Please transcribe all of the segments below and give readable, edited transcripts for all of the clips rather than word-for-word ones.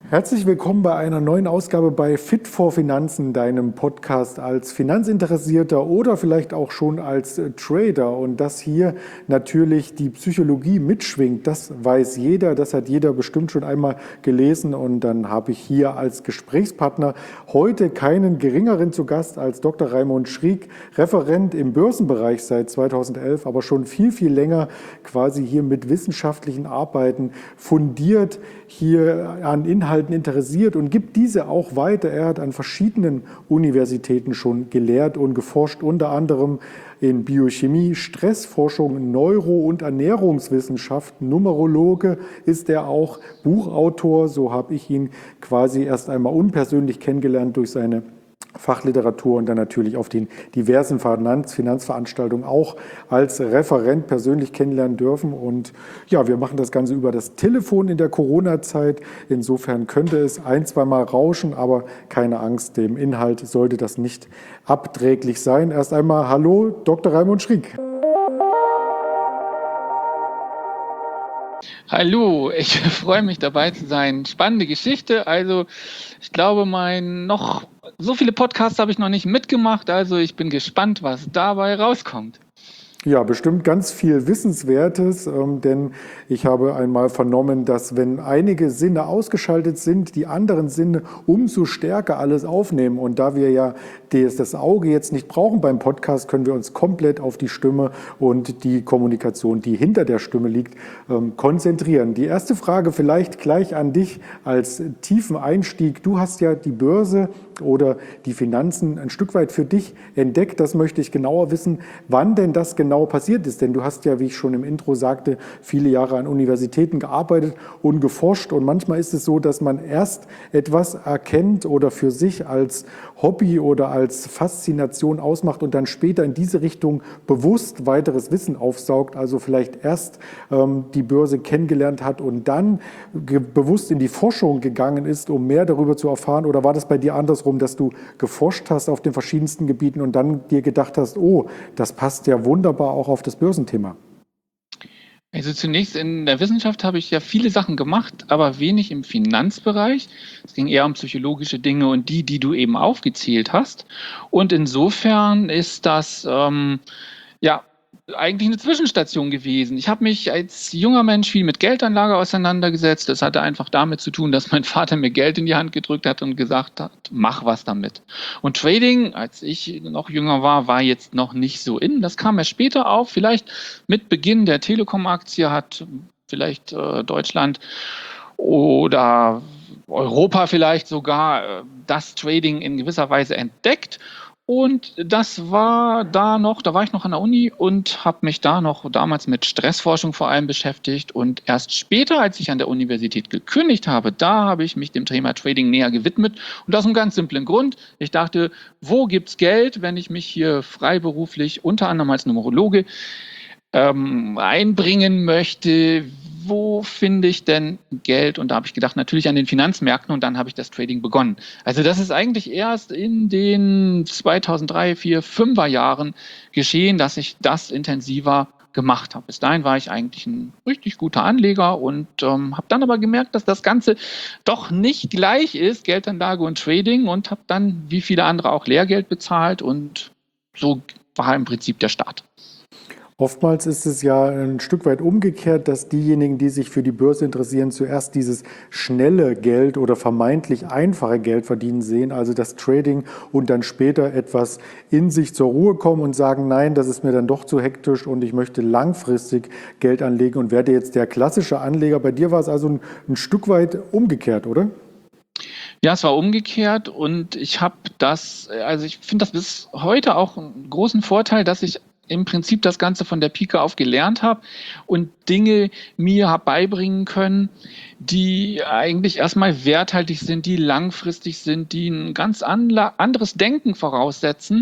Herzlich willkommen bei einer neuen Ausgabe bei Fit for Finanzen, deinem Podcast als Finanzinteressierter oder vielleicht auch schon als Trader. Und dass hier natürlich die Psychologie mitschwingt, das weiß jeder, das hat jeder bestimmt schon einmal gelesen. Und dann habe ich hier als Gesprächspartner heute keinen geringeren zu Gast als Dr. Raimund Schriek, Referent im Börsenbereich seit 2011, aber schon viel, viel länger quasi hier mit wissenschaftlichen Arbeiten fundiert, hier an Inhalten interessiert und gibt diese auch weiter. Er hat an verschiedenen Universitäten schon gelehrt und geforscht, unter anderem in Biochemie, Stressforschung, Neuro- und Ernährungswissenschaft. Numerologe ist er auch, Buchautor. So habe ich ihn quasi erst einmal unpersönlich kennengelernt durch seine Fachliteratur und dann natürlich auf den diversen Finanzveranstaltungen auch als Referent persönlich kennenlernen dürfen. Und ja, wir machen das Ganze über das Telefon in der Corona-Zeit. Insofern könnte es ein-, zweimal rauschen, aber keine Angst, dem Inhalt sollte das nicht abträglich sein. Erst einmal hallo, Dr. Raimund Schriek. Hallo, ich freue mich dabei zu sein. Spannende Geschichte. Also ich glaube, so viele Podcasts habe ich noch nicht mitgemacht. Also ich bin gespannt, was dabei rauskommt. Ja, bestimmt ganz viel Wissenswertes, denn ich habe einmal vernommen, dass wenn einige Sinne ausgeschaltet sind, die anderen Sinne umso stärker alles aufnehmen. Und da wir ja das Auge jetzt nicht brauchen beim Podcast, können wir uns komplett auf die Stimme und die Kommunikation, die hinter der Stimme liegt, konzentrieren. Die erste Frage vielleicht gleich an dich als tiefen Einstieg. Du hast ja die Börse oder die Finanzen ein Stück weit für dich entdeckt. Das möchte ich genauer wissen, wann denn das genau passiert ist. Denn du hast ja, wie ich schon im Intro sagte, viele Jahre an Universitäten gearbeitet und geforscht. Und manchmal ist es so, dass man erst etwas erkennt oder für sich als Hobby oder als Faszination ausmacht und dann später in diese Richtung bewusst weiteres Wissen aufsaugt. Also vielleicht erst die Börse kennengelernt hat und dann bewusst in die Forschung gegangen ist, um mehr darüber zu erfahren. Oder war das bei dir andersrum, dass du geforscht hast auf den verschiedensten Gebieten und dann dir gedacht hast, oh, das passt ja wunderbar auch auf das Börsenthema? Also zunächst in der Wissenschaft habe ich ja viele Sachen gemacht, aber wenig im Finanzbereich. Es ging eher um psychologische Dinge und die du eben aufgezählt hast. Und insofern ist das ja eigentlich eine Zwischenstation gewesen. Ich habe mich als junger Mensch viel mit Geldanlage auseinandergesetzt. Das hatte einfach damit zu tun, dass mein Vater mir Geld in die Hand gedrückt hat und gesagt hat, mach was damit. Und Trading, als ich noch jünger war jetzt noch nicht so in. Das kam erst später auf, vielleicht mit Beginn der Telekom-Aktie hat vielleicht Deutschland oder Europa vielleicht sogar das Trading in gewisser Weise entdeckt. Und das war da war ich noch an der Uni und habe mich da noch damals mit Stressforschung vor allem beschäftigt. Und erst später, als ich an der Universität gekündigt habe, da habe ich mich dem Thema Trading näher gewidmet. Und aus einem ganz simplen Grund. Ich dachte, wo gibt's Geld, wenn ich mich hier freiberuflich, unter anderem als Numerologe, einbringen möchte? Wo finde ich denn Geld? Und da habe ich gedacht, natürlich an den Finanzmärkten, und dann habe ich das Trading begonnen. Also das ist eigentlich erst in den 2003, 4, 5er Jahren geschehen, dass ich das intensiver gemacht habe. Bis dahin war ich eigentlich ein richtig guter Anleger und habe dann aber gemerkt, dass das Ganze doch nicht gleich ist, Geldanlage und Trading, und habe dann, wie viele andere, auch Lehrgeld bezahlt, und so war im Prinzip der Start. Oftmals ist es ja ein Stück weit umgekehrt, dass diejenigen, die sich für die Börse interessieren, zuerst dieses schnelle Geld oder vermeintlich einfache Geld verdienen sehen, also das Trading, und dann später etwas in sich zur Ruhe kommen und sagen, nein, das ist mir dann doch zu hektisch und ich möchte langfristig Geld anlegen und werde jetzt der klassische Anleger. Bei dir war es also ein Stück weit umgekehrt, oder? Ja, es war umgekehrt, und ich finde das bis heute auch einen großen Vorteil, dass ich im Prinzip das Ganze von der Pike auf gelernt habe und Dinge mir habe beibringen können, die eigentlich erstmal werthaltig sind, die langfristig sind, die ein ganz anderes Denken voraussetzen,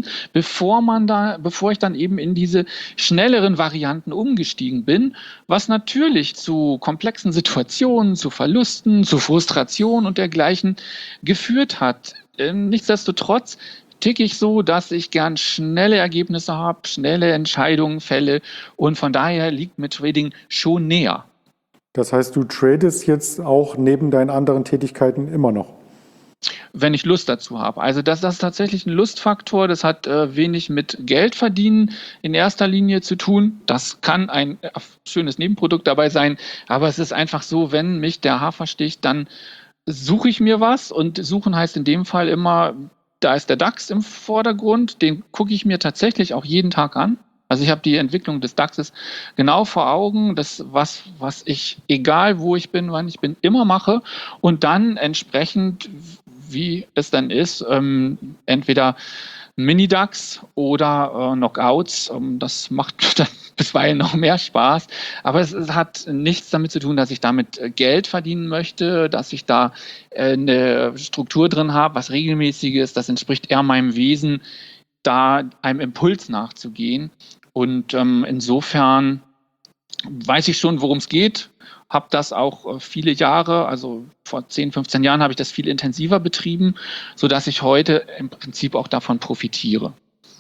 bevor ich dann eben in diese schnelleren Varianten umgestiegen bin, was natürlich zu komplexen Situationen, zu Verlusten, zu Frustration und dergleichen geführt hat. Nichtsdestotrotz ticke ich so, dass ich gern schnelle Ergebnisse habe, schnelle Entscheidungen fälle, und von daher liegt mir Trading schon näher. Das heißt, du tradest jetzt auch neben deinen anderen Tätigkeiten immer noch? Wenn ich Lust dazu habe. Also das ist tatsächlich ein Lustfaktor. Das hat wenig mit Geld verdienen in erster Linie zu tun. Das kann ein schönes Nebenprodukt dabei sein. Aber es ist einfach so, wenn mich der Hafer sticht, dann suche ich mir was. Und suchen heißt in dem Fall immer, da ist der DAX im Vordergrund. Den gucke ich mir tatsächlich auch jeden Tag an. Also ich habe die Entwicklung des DAXes genau vor Augen, das was ich, egal wo ich bin, wann ich bin, immer mache und dann entsprechend, wie es dann ist, entweder ein Mini-DAX oder Knockouts. Das macht dann bisweilen noch mehr Spaß. Aber es hat nichts damit zu tun, dass ich damit Geld verdienen möchte, dass ich da eine Struktur drin habe, was regelmäßig ist. Das entspricht eher meinem Wesen, da einem Impuls nachzugehen. Und insofern weiß ich schon, worum es geht, habe das auch viele Jahre, also vor 10, 15 Jahren habe ich das viel intensiver betrieben, sodass ich heute im Prinzip auch davon profitiere.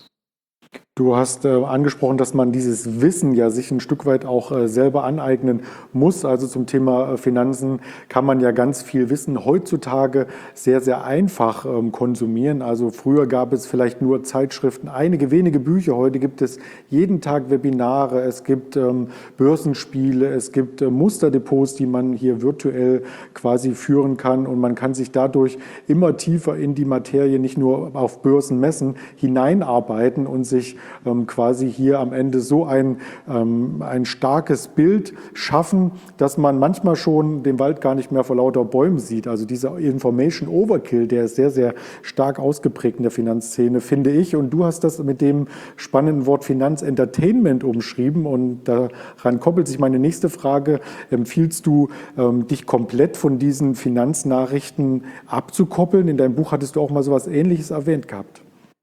Du hast angesprochen, dass man dieses Wissen ja sich ein Stück weit auch selber aneignen muss. Also zum Thema Finanzen kann man ja ganz viel Wissen heutzutage sehr, sehr einfach konsumieren. Also früher gab es vielleicht nur Zeitschriften, einige wenige Bücher. Heute gibt es jeden Tag Webinare, es gibt Börsenspiele, es gibt Musterdepots, die man hier virtuell quasi führen kann. Und man kann sich dadurch immer tiefer in die Materie, nicht nur auf Börsenmessen, hineinarbeiten und sich quasi hier am Ende so ein starkes Bild schaffen, dass man manchmal schon den Wald gar nicht mehr vor lauter Bäumen sieht. Also dieser Information Overkill, der ist sehr, sehr stark ausgeprägt in der Finanzszene, finde ich. Und du hast das mit dem spannenden Wort Finanzentertainment umschrieben. Und daran koppelt sich meine nächste Frage. Empfiehlst du, dich komplett von diesen Finanznachrichten abzukoppeln? In deinem Buch hattest du auch mal so etwas Ähnliches erwähnt gehabt.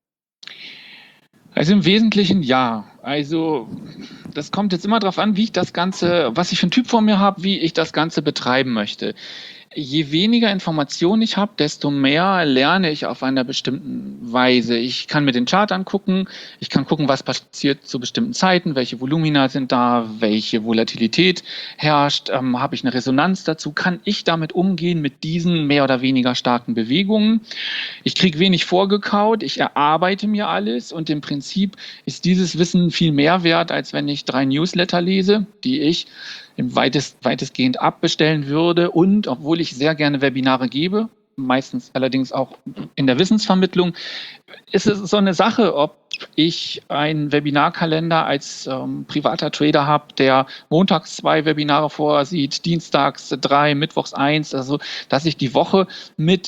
Also im Wesentlichen ja. Also das kommt jetzt immer darauf an, wie ich das Ganze, was ich für einen Typ vor mir habe, wie ich das Ganze betreiben möchte. Je weniger Informationen ich habe, desto mehr lerne ich auf einer bestimmten Weise. Ich kann mir den Chart angucken, ich kann gucken, was passiert zu bestimmten Zeiten, welche Volumina sind da, welche Volatilität herrscht, habe ich eine Resonanz dazu, kann ich damit umgehen mit diesen mehr oder weniger starken Bewegungen. Ich kriege wenig vorgekaut, ich erarbeite mir alles und im Prinzip ist dieses Wissen viel mehr wert, als wenn ich 3 Newsletter lese, die ich weitestgehend abbestellen würde. Und obwohl ich sehr gerne Webinare gebe, meistens allerdings auch in der Wissensvermittlung, ist es so eine Sache, ob ich einen Webinarkalender als privater Trader habe, der montags 2 Webinare vorsieht, dienstags 3, mittwochs 1, also dass ich die Woche mit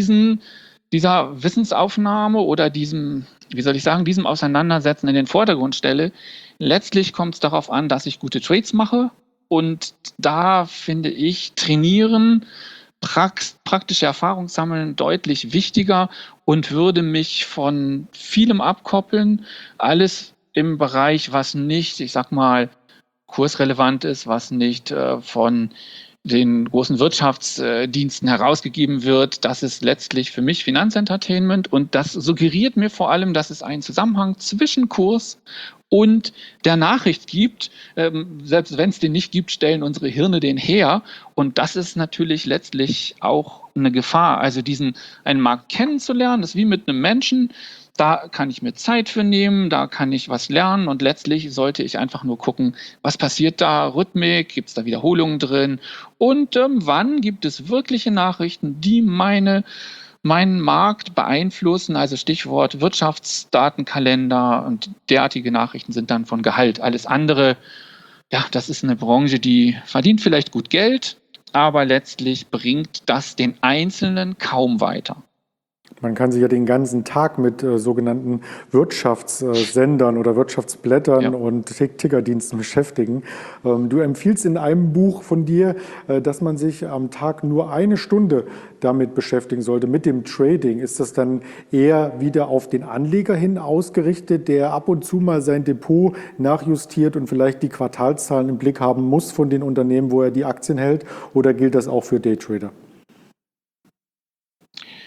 dieser Wissensaufnahme oder diesem Auseinandersetzen in den Vordergrund stelle. Letztlich kommt es darauf an, dass ich gute Trades mache. Und da finde ich Trainieren, praktische Erfahrung sammeln deutlich wichtiger und würde mich von vielem abkoppeln. Alles im Bereich, was nicht, ich sag mal, kursrelevant ist, was nicht von den großen Wirtschaftsdiensten herausgegeben wird. Das ist letztlich für mich Finanzentertainment und das suggeriert mir vor allem, dass es einen Zusammenhang zwischen Kurs und der Nachricht gibt. Selbst wenn es den nicht gibt, stellen unsere Hirne den her. Und das ist natürlich letztlich auch eine Gefahr. Also einen Markt kennenzulernen, das ist wie mit einem Menschen. Da kann ich mir Zeit für nehmen, da kann ich was lernen und letztlich sollte ich einfach nur gucken, was passiert da, Rhythmik, gibt es da Wiederholungen drin und wann gibt es wirkliche Nachrichten, die meinen Markt beeinflussen, also Stichwort Wirtschaftsdatenkalender und derartige Nachrichten sind dann von Gehalt. Alles andere, ja, das ist eine Branche, die verdient vielleicht gut Geld, aber letztlich bringt das den Einzelnen kaum weiter. Man kann sich ja den ganzen Tag mit sogenannten Wirtschaftssendern oder Wirtschaftsblättern und Tickerdiensten beschäftigen. Du empfiehlst in einem Buch von dir, dass man sich am Tag nur 1 Stunde damit beschäftigen sollte, mit dem Trading. Ist das dann eher wieder auf den Anleger hin ausgerichtet, der ab und zu mal sein Depot nachjustiert und vielleicht die Quartalszahlen im Blick haben muss von den Unternehmen, wo er die Aktien hält? Oder gilt das auch für Daytrader?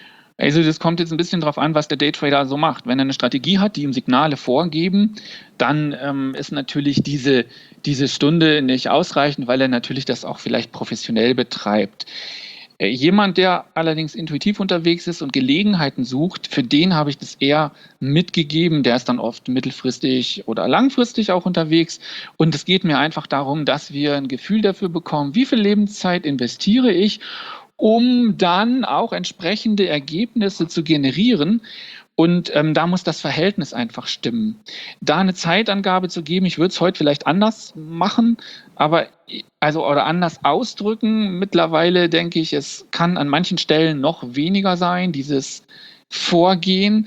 Also das kommt jetzt ein bisschen drauf an, was der Daytrader so macht. Wenn er eine Strategie hat, die ihm Signale vorgeben, dann ist natürlich diese Stunde nicht ausreichend, weil er natürlich das auch vielleicht professionell betreibt. Jemand, der allerdings intuitiv unterwegs ist und Gelegenheiten sucht, für den habe ich das eher mitgegeben. Der ist dann oft mittelfristig oder langfristig auch unterwegs. Und es geht mir einfach darum, dass wir ein Gefühl dafür bekommen, wie viel Lebenszeit investiere ich, um dann auch entsprechende Ergebnisse zu generieren. Und da muss das Verhältnis einfach stimmen. Da eine Zeitangabe zu geben, ich würde es heute vielleicht anders machen, aber oder anders ausdrücken. Mittlerweile denke ich, es kann an manchen Stellen noch weniger sein, dieses Vorgehen.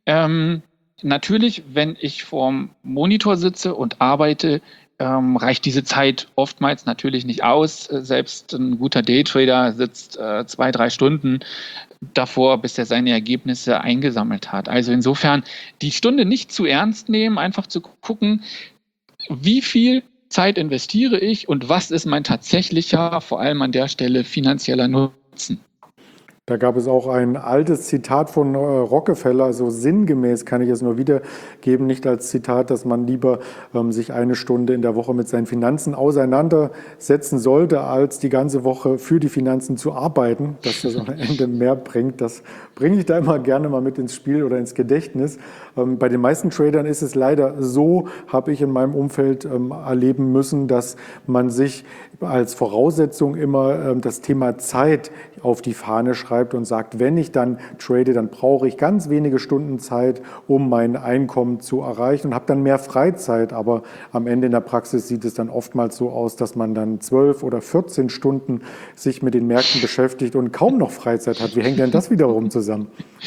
Natürlich, wenn ich vorm Monitor sitze und arbeite, reicht diese Zeit oftmals natürlich nicht aus. Selbst ein guter Daytrader sitzt 2, 3 Stunden davor, bis er seine Ergebnisse eingesammelt hat. Also insofern die Stunde nicht zu ernst nehmen, einfach zu gucken, wie viel Zeit investiere ich und was ist mein tatsächlicher, vor allem an der Stelle, finanzieller Nutzen. Da gab es auch ein altes Zitat von Rockefeller, so sinngemäß kann ich es nur wiedergeben, nicht als Zitat, dass man lieber sich eine Stunde in der Woche mit seinen Finanzen auseinandersetzen sollte, als die ganze Woche für die Finanzen zu arbeiten, dass das am Ende mehr bringt. Das bringe ich da immer gerne mal mit ins Spiel oder ins Gedächtnis. Bei den meisten Tradern ist es leider so, habe ich in meinem Umfeld erleben müssen, dass man sich als Voraussetzung immer das Thema Zeit auf die Fahne schreibt und sagt, wenn ich dann trade, dann brauche ich ganz wenige Stunden Zeit, um mein Einkommen zu erreichen und habe dann mehr Freizeit. Aber am Ende in der Praxis sieht es dann oftmals so aus, dass man dann 12 oder 14 Stunden sich mit den Märkten beschäftigt und kaum noch Freizeit hat. Wie hängt denn das wiederum zusammen?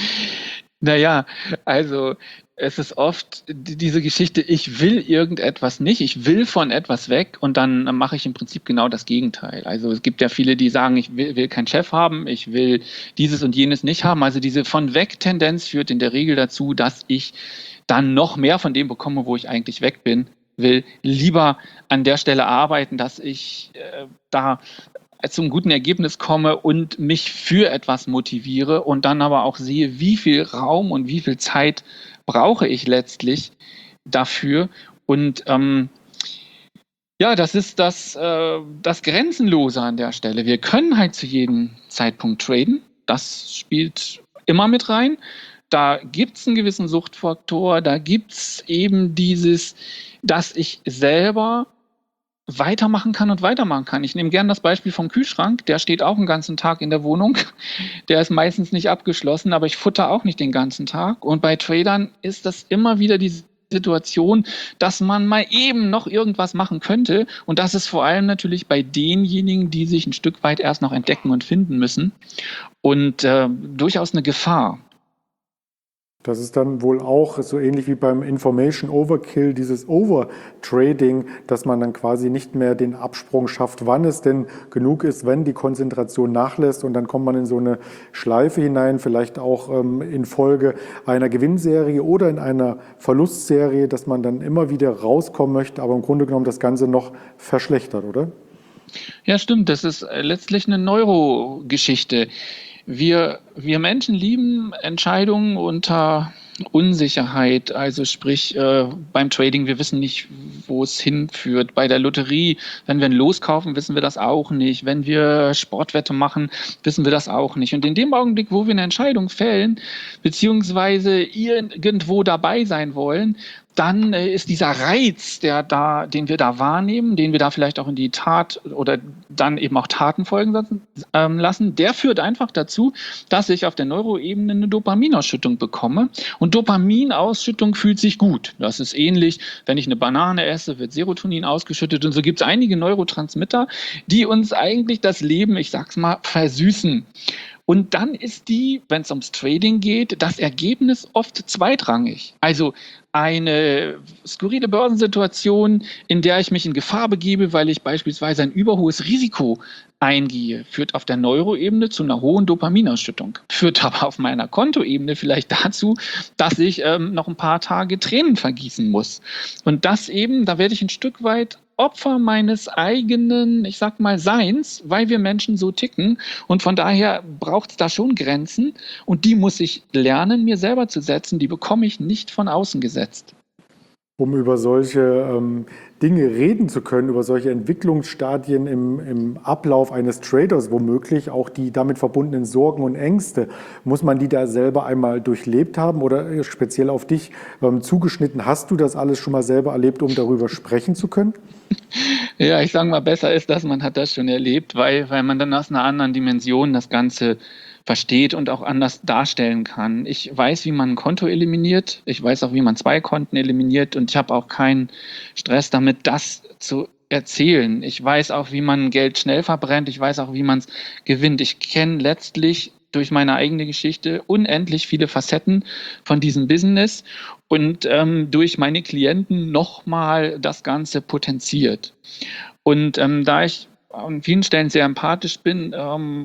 Naja, also es ist oft diese Geschichte, ich will irgendetwas nicht, ich will von etwas weg und dann mache ich im Prinzip genau das Gegenteil. Also es gibt ja viele, die sagen, ich will keinen Chef haben, ich will dieses und jenes nicht haben. Also diese von weg Tendenz führt in der Regel dazu, dass ich dann noch mehr von dem bekomme, wo ich eigentlich weg bin, will lieber an der Stelle arbeiten, dass ich da zum guten Ergebnis komme und mich für etwas motiviere und dann aber auch sehe, wie viel Raum und wie viel Zeit brauche ich letztlich dafür. Und ja, das ist das Grenzenlose an der Stelle. Wir können halt zu jedem Zeitpunkt traden. Das spielt immer mit rein. Da gibt es einen gewissen Suchtfaktor. Da gibt es eben dieses, dass ich selber weitermachen kann und weitermachen kann. Ich nehme gerne das Beispiel vom Kühlschrank. Der steht auch einen ganzen Tag in der Wohnung. Der ist meistens nicht abgeschlossen, aber ich futter auch nicht den ganzen Tag. Und bei Tradern ist das immer wieder die Situation, dass man mal eben noch irgendwas machen könnte. Und das ist vor allem natürlich bei denjenigen, die sich ein Stück weit erst noch entdecken und finden müssen. Und durchaus eine Gefahr. Das ist dann wohl auch so ähnlich wie beim Information Overkill, dieses Overtrading, dass man dann quasi nicht mehr den Absprung schafft, wann es denn genug ist, wenn die Konzentration nachlässt und dann kommt man in so eine Schleife hinein, vielleicht auch infolge einer Gewinnserie oder in einer Verlustserie, dass man dann immer wieder rauskommen möchte, aber im Grunde genommen das Ganze noch verschlechtert, oder? Ja, stimmt. Das ist letztlich eine Neurogeschichte. Wir Menschen lieben Entscheidungen unter Unsicherheit, also sprich beim Trading, wir wissen nicht, wo es hinführt. Bei der Lotterie, wenn wir ein Los kaufen, wissen wir das auch nicht. Wenn wir Sportwette machen, wissen wir das auch nicht. Und in dem Augenblick, wo wir eine Entscheidung fällen, beziehungsweise irgendwo dabei sein wollen, dann ist dieser Reiz, den wir da wahrnehmen, den wir da vielleicht auch in die Tat oder dann eben auch Taten folgen lassen, der führt einfach dazu, dass ich auf der Neuroebene eine Dopaminausschüttung bekomme. Und Dopaminausschüttung fühlt sich gut. Das ist ähnlich, wenn ich eine Banane esse, wird Serotonin ausgeschüttet. Und so gibt es einige Neurotransmitter, die uns eigentlich das Leben, ich sag's mal, versüßen. Und dann ist wenn es ums Trading geht, das Ergebnis oft zweitrangig. Also eine skurrile Börsensituation, in der ich mich in Gefahr begebe, weil ich beispielsweise ein überhohes Risiko eingehe, führt auf der Neuroebene zu einer hohen Dopaminausschüttung, führt aber auf meiner Kontoebene vielleicht dazu, dass ich noch ein paar Tage Tränen vergießen muss. Und das eben, da werde ich ein Stück weit Opfer meines eigenen, ich sag mal, Seins, weil wir Menschen so ticken. Und von daher braucht es da schon Grenzen. Und die muss ich lernen, mir selber zu setzen. Die bekomme ich nicht von außen gesetzt. Um über solche Dinge reden zu können, über solche Entwicklungsstadien im Ablauf eines Traders womöglich, auch die damit verbundenen Sorgen und Ängste, muss man die da selber einmal durchlebt haben oder speziell auf dich zugeschnitten? Hast du das alles schon mal selber erlebt, um darüber sprechen zu können? Ja, ich sage mal, besser ist das, man hat das schon erlebt, weil man dann aus einer anderen Dimension das Ganze versteht und auch anders darstellen kann. Ich weiß, wie man ein Konto eliminiert. Ich weiß auch, wie man 2 Konten eliminiert und ich habe auch keinen Stress damit, das zu erzählen. Ich weiß auch, wie man Geld schnell verbrennt. Ich weiß auch, wie man es gewinnt. Ich kenne letztlich durch meine eigene Geschichte unendlich viele Facetten von diesem Business und durch meine Klienten nochmal das Ganze potenziert. Und da ich an vielen Stellen sehr empathisch bin,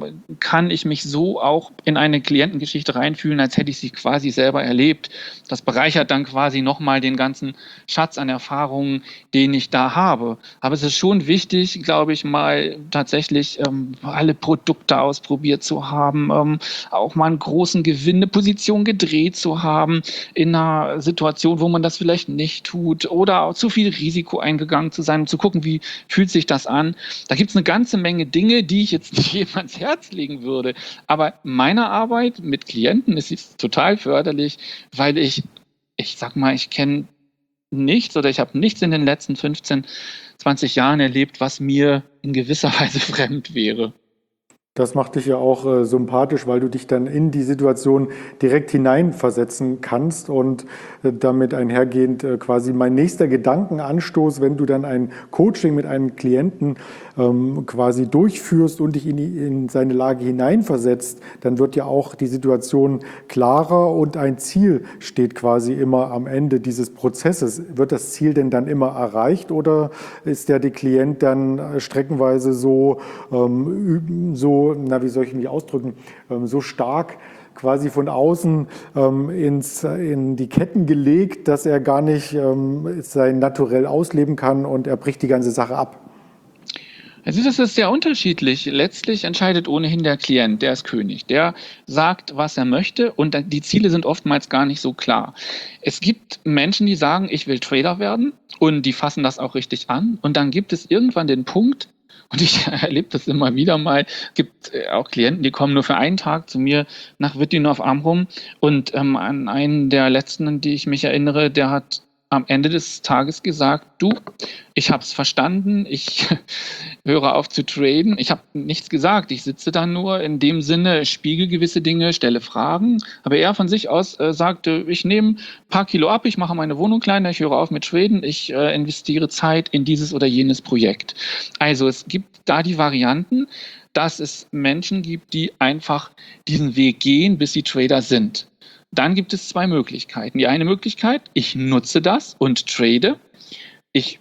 kann ich mich so auch in eine Klientengeschichte reinfühlen, als hätte ich sie quasi selber erlebt. Das bereichert dann quasi nochmal den ganzen Schatz an Erfahrungen, den ich da habe. Aber es ist schon wichtig, glaube ich, mal tatsächlich alle Produkte ausprobiert zu haben, auch mal einen großen Gewinn, eine Position gedreht zu haben in einer Situation, wo man das vielleicht nicht tut oder auch zu viel Risiko eingegangen zu sein, um zu gucken, wie fühlt sich das an. Da gibt es eine ganze Menge Dinge, die ich jetzt nicht jedem ans Herz legen würde. Aber meine Arbeit mit Klienten ist total förderlich, weil ich sag mal, ich kenne nichts oder ich habe nichts in den letzten 15, 20 Jahren erlebt, was mir in gewisser Weise fremd wäre. Das macht dich ja auch sympathisch, weil du dich dann in die Situation direkt hineinversetzen kannst und damit einhergehend quasi mein nächster Gedankenanstoß, wenn du dann ein Coaching mit einem Klienten quasi durchführst und dich in seine Lage hineinversetzt, dann wird ja auch die Situation klarer und ein Ziel steht quasi immer am Ende dieses Prozesses. Wird das Ziel denn dann immer erreicht oder ist der Klient dann streckenweise wie soll ich mich ausdrücken, so stark quasi von außen in die Ketten gelegt, dass er gar nicht sein Naturell ausleben kann und er bricht die ganze Sache ab? Also das ist sehr unterschiedlich. Letztlich entscheidet ohnehin der Klient, der ist König. Der sagt, was er möchte und die Ziele sind oftmals gar nicht so klar. Es gibt Menschen, die sagen, ich will Trader werden und die fassen das auch richtig an. Und dann gibt es irgendwann den Punkt, und ich erlebe das immer wieder mal, gibt auch Klienten, die kommen nur für einen Tag zu mir nach Wittdorf Amrum und an einen der letzten, an die ich mich erinnere, der hat am Ende des Tages gesagt, du, ich habe es verstanden, ich höre auf zu traden. Ich habe nichts gesagt, ich sitze da nur in dem Sinne, spiegel gewisse Dinge, stelle Fragen. Aber er von sich aus sagte, ich nehme ein paar Kilo ab, ich mache meine Wohnung kleiner, ich höre auf mit traden, ich investiere Zeit in dieses oder jenes Projekt. Also es gibt da die Varianten, dass es Menschen gibt, die einfach diesen Weg gehen, bis sie Trader sind. Dann gibt es 2 Möglichkeiten. Die eine Möglichkeit, ich nutze das und trade. Ich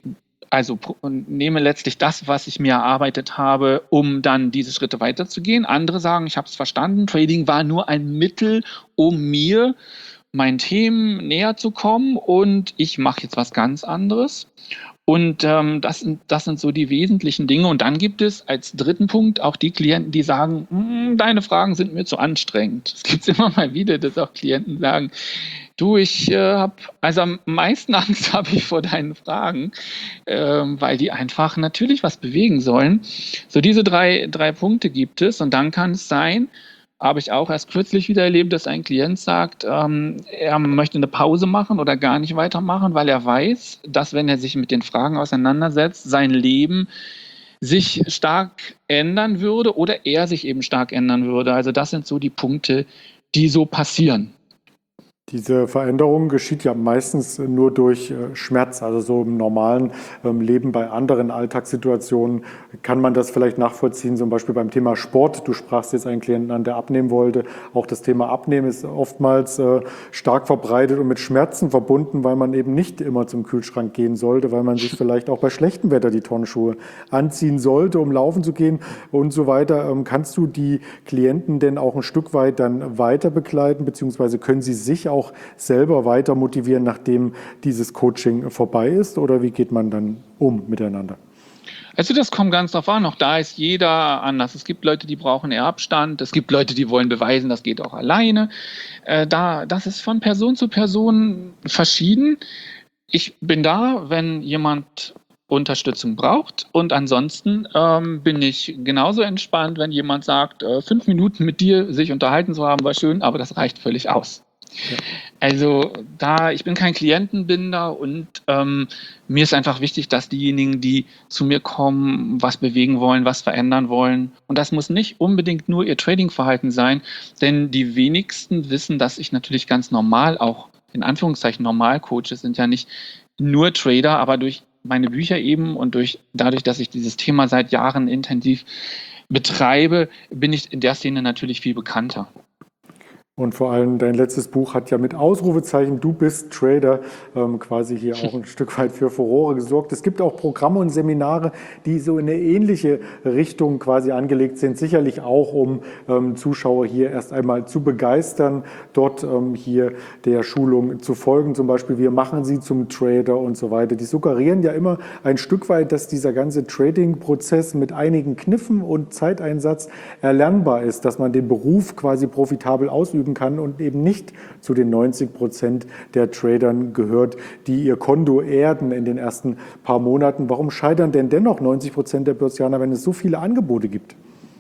nehme letztlich das, was ich mir erarbeitet habe, um dann diese Schritte weiterzugehen. Andere sagen, ich habe es verstanden, Trading war nur ein Mittel, um mir meinen Themen näher zu kommen und ich mache jetzt was ganz anderes. Und das sind so die wesentlichen Dinge. Und dann gibt es als dritten Punkt auch die Klienten, die sagen, deine Fragen sind mir zu anstrengend. Es gibt immer mal wieder, dass auch Klienten sagen, du, ich habe, also am meisten Angst habe ich vor deinen Fragen, weil die einfach natürlich was bewegen sollen. So diese drei Punkte gibt es und dann kann es sein, habe ich auch erst kürzlich wieder erlebt, dass ein Klient sagt, er möchte eine Pause machen oder gar nicht weitermachen, weil er weiß, dass wenn er sich mit den Fragen auseinandersetzt, sein Leben sich stark ändern würde oder er sich eben stark ändern würde. Also das sind so die Punkte, die so passieren. Diese Veränderung geschieht ja meistens nur durch Schmerz. Also so im normalen Leben bei anderen Alltagssituationen kann man das vielleicht nachvollziehen, zum Beispiel beim Thema Sport. Du sprachst jetzt einen Klienten an, der abnehmen wollte. Auch das Thema Abnehmen ist oftmals stark verbreitet und mit Schmerzen verbunden, weil man eben nicht immer zum Kühlschrank gehen sollte, weil man sich vielleicht auch bei schlechtem Wetter die Turnschuhe anziehen sollte, um laufen zu gehen und so weiter. Kannst du die Klienten denn auch ein Stück weit dann weiter begleiten, beziehungsweise können sie sich auch selber weiter motivieren, nachdem dieses Coaching vorbei ist? Oder wie geht man dann um miteinander? Also das kommt ganz drauf an. Auch da ist jeder anders. Es gibt Leute, die brauchen eher Abstand. Es gibt Leute, die wollen beweisen, das geht auch alleine. Das ist von Person zu Person verschieden. Ich bin da, wenn jemand Unterstützung braucht. Und ansonsten bin ich genauso entspannt, wenn jemand sagt, 5 Minuten mit dir sich unterhalten zu haben, war schön, aber das reicht völlig aus. Ja. Also ich bin kein Klientenbinder und mir ist einfach wichtig, dass diejenigen, die zu mir kommen, was bewegen wollen, was verändern wollen. Und das muss nicht unbedingt nur ihr Tradingverhalten sein, denn die wenigsten wissen, dass ich natürlich ganz normal auch, in Anführungszeichen normal coache, sind ja nicht nur Trader, aber durch meine Bücher eben und dadurch, dass ich dieses Thema seit Jahren intensiv betreibe, bin ich in der Szene natürlich viel bekannter. Und vor allem dein letztes Buch hat ja mit Ausrufezeichen "Du bist Trader" quasi hier auch ein Stück weit für Furore gesorgt. Es gibt auch Programme und Seminare, die so in eine ähnliche Richtung quasi angelegt sind, sicherlich auch, um Zuschauer hier erst einmal zu begeistern, dort hier der Schulung zu folgen. Zum Beispiel, wir machen sie zum Trader und so weiter. Die suggerieren ja immer ein Stück weit, dass dieser ganze Trading-Prozess mit einigen Kniffen und Zeiteinsatz erlernbar ist, dass man den Beruf quasi profitabel ausüben kann und eben nicht zu den 90% der Tradern gehört, die ihr Konto erden in den ersten paar Monaten. Warum scheitern denn dennoch 90% der Börsianer, wenn es so viele Angebote gibt?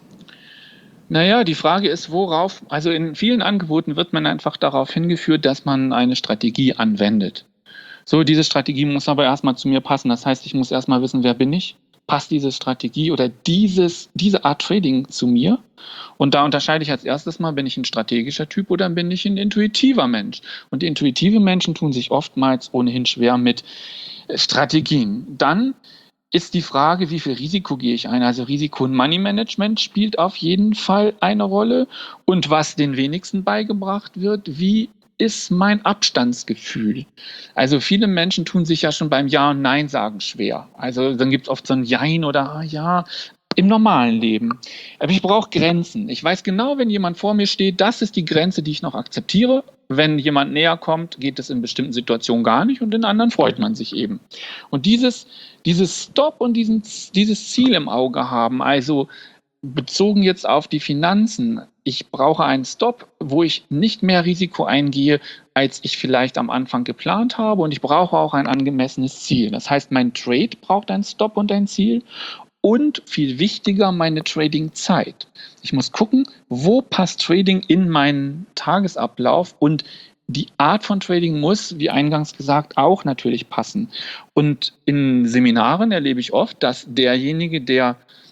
Naja, die Frage ist, also in vielen Angeboten wird man einfach darauf hingeführt, dass man eine Strategie anwendet. So, diese Strategie muss aber erstmal zu mir passen. Das heißt, ich muss erstmal wissen, wer bin ich? Passt diese Strategie oder diese Art Trading zu mir? Und da unterscheide ich als erstes mal, bin ich ein strategischer Typ oder bin ich ein intuitiver Mensch? Und intuitive Menschen tun sich oftmals ohnehin schwer mit Strategien. Dann ist die Frage, wie viel Risiko gehe ich ein? Also Risiko- und Money-Management spielt auf jeden Fall eine Rolle. Und was den wenigsten beigebracht wird, wie ist mein Abstandsgefühl? Also viele Menschen tun sich ja schon beim Ja und Nein sagen schwer. Also dann gibt es oft so ein Jein oder Ja im normalen Leben. Aber ich brauche Grenzen. Ich weiß genau, wenn jemand vor mir steht, das ist die Grenze, die ich noch akzeptiere. Wenn jemand näher kommt, geht es in bestimmten Situationen gar nicht und in anderen freut man sich eben. Und dieses Stop und dieses Ziel im Auge haben, also bezogen jetzt auf die Finanzen, ich brauche einen Stop, wo ich nicht mehr Risiko eingehe, als ich vielleicht am Anfang geplant habe, und ich brauche auch ein angemessenes Ziel. Das heißt, mein Trade braucht einen Stop und ein Ziel und viel wichtiger, meine Trading-Zeit. Ich muss gucken, wo passt Trading in meinen Tagesablauf, und die Art von Trading muss, wie eingangs gesagt, auch natürlich passen. Und in Seminaren erlebe ich oft, dass derjenige, der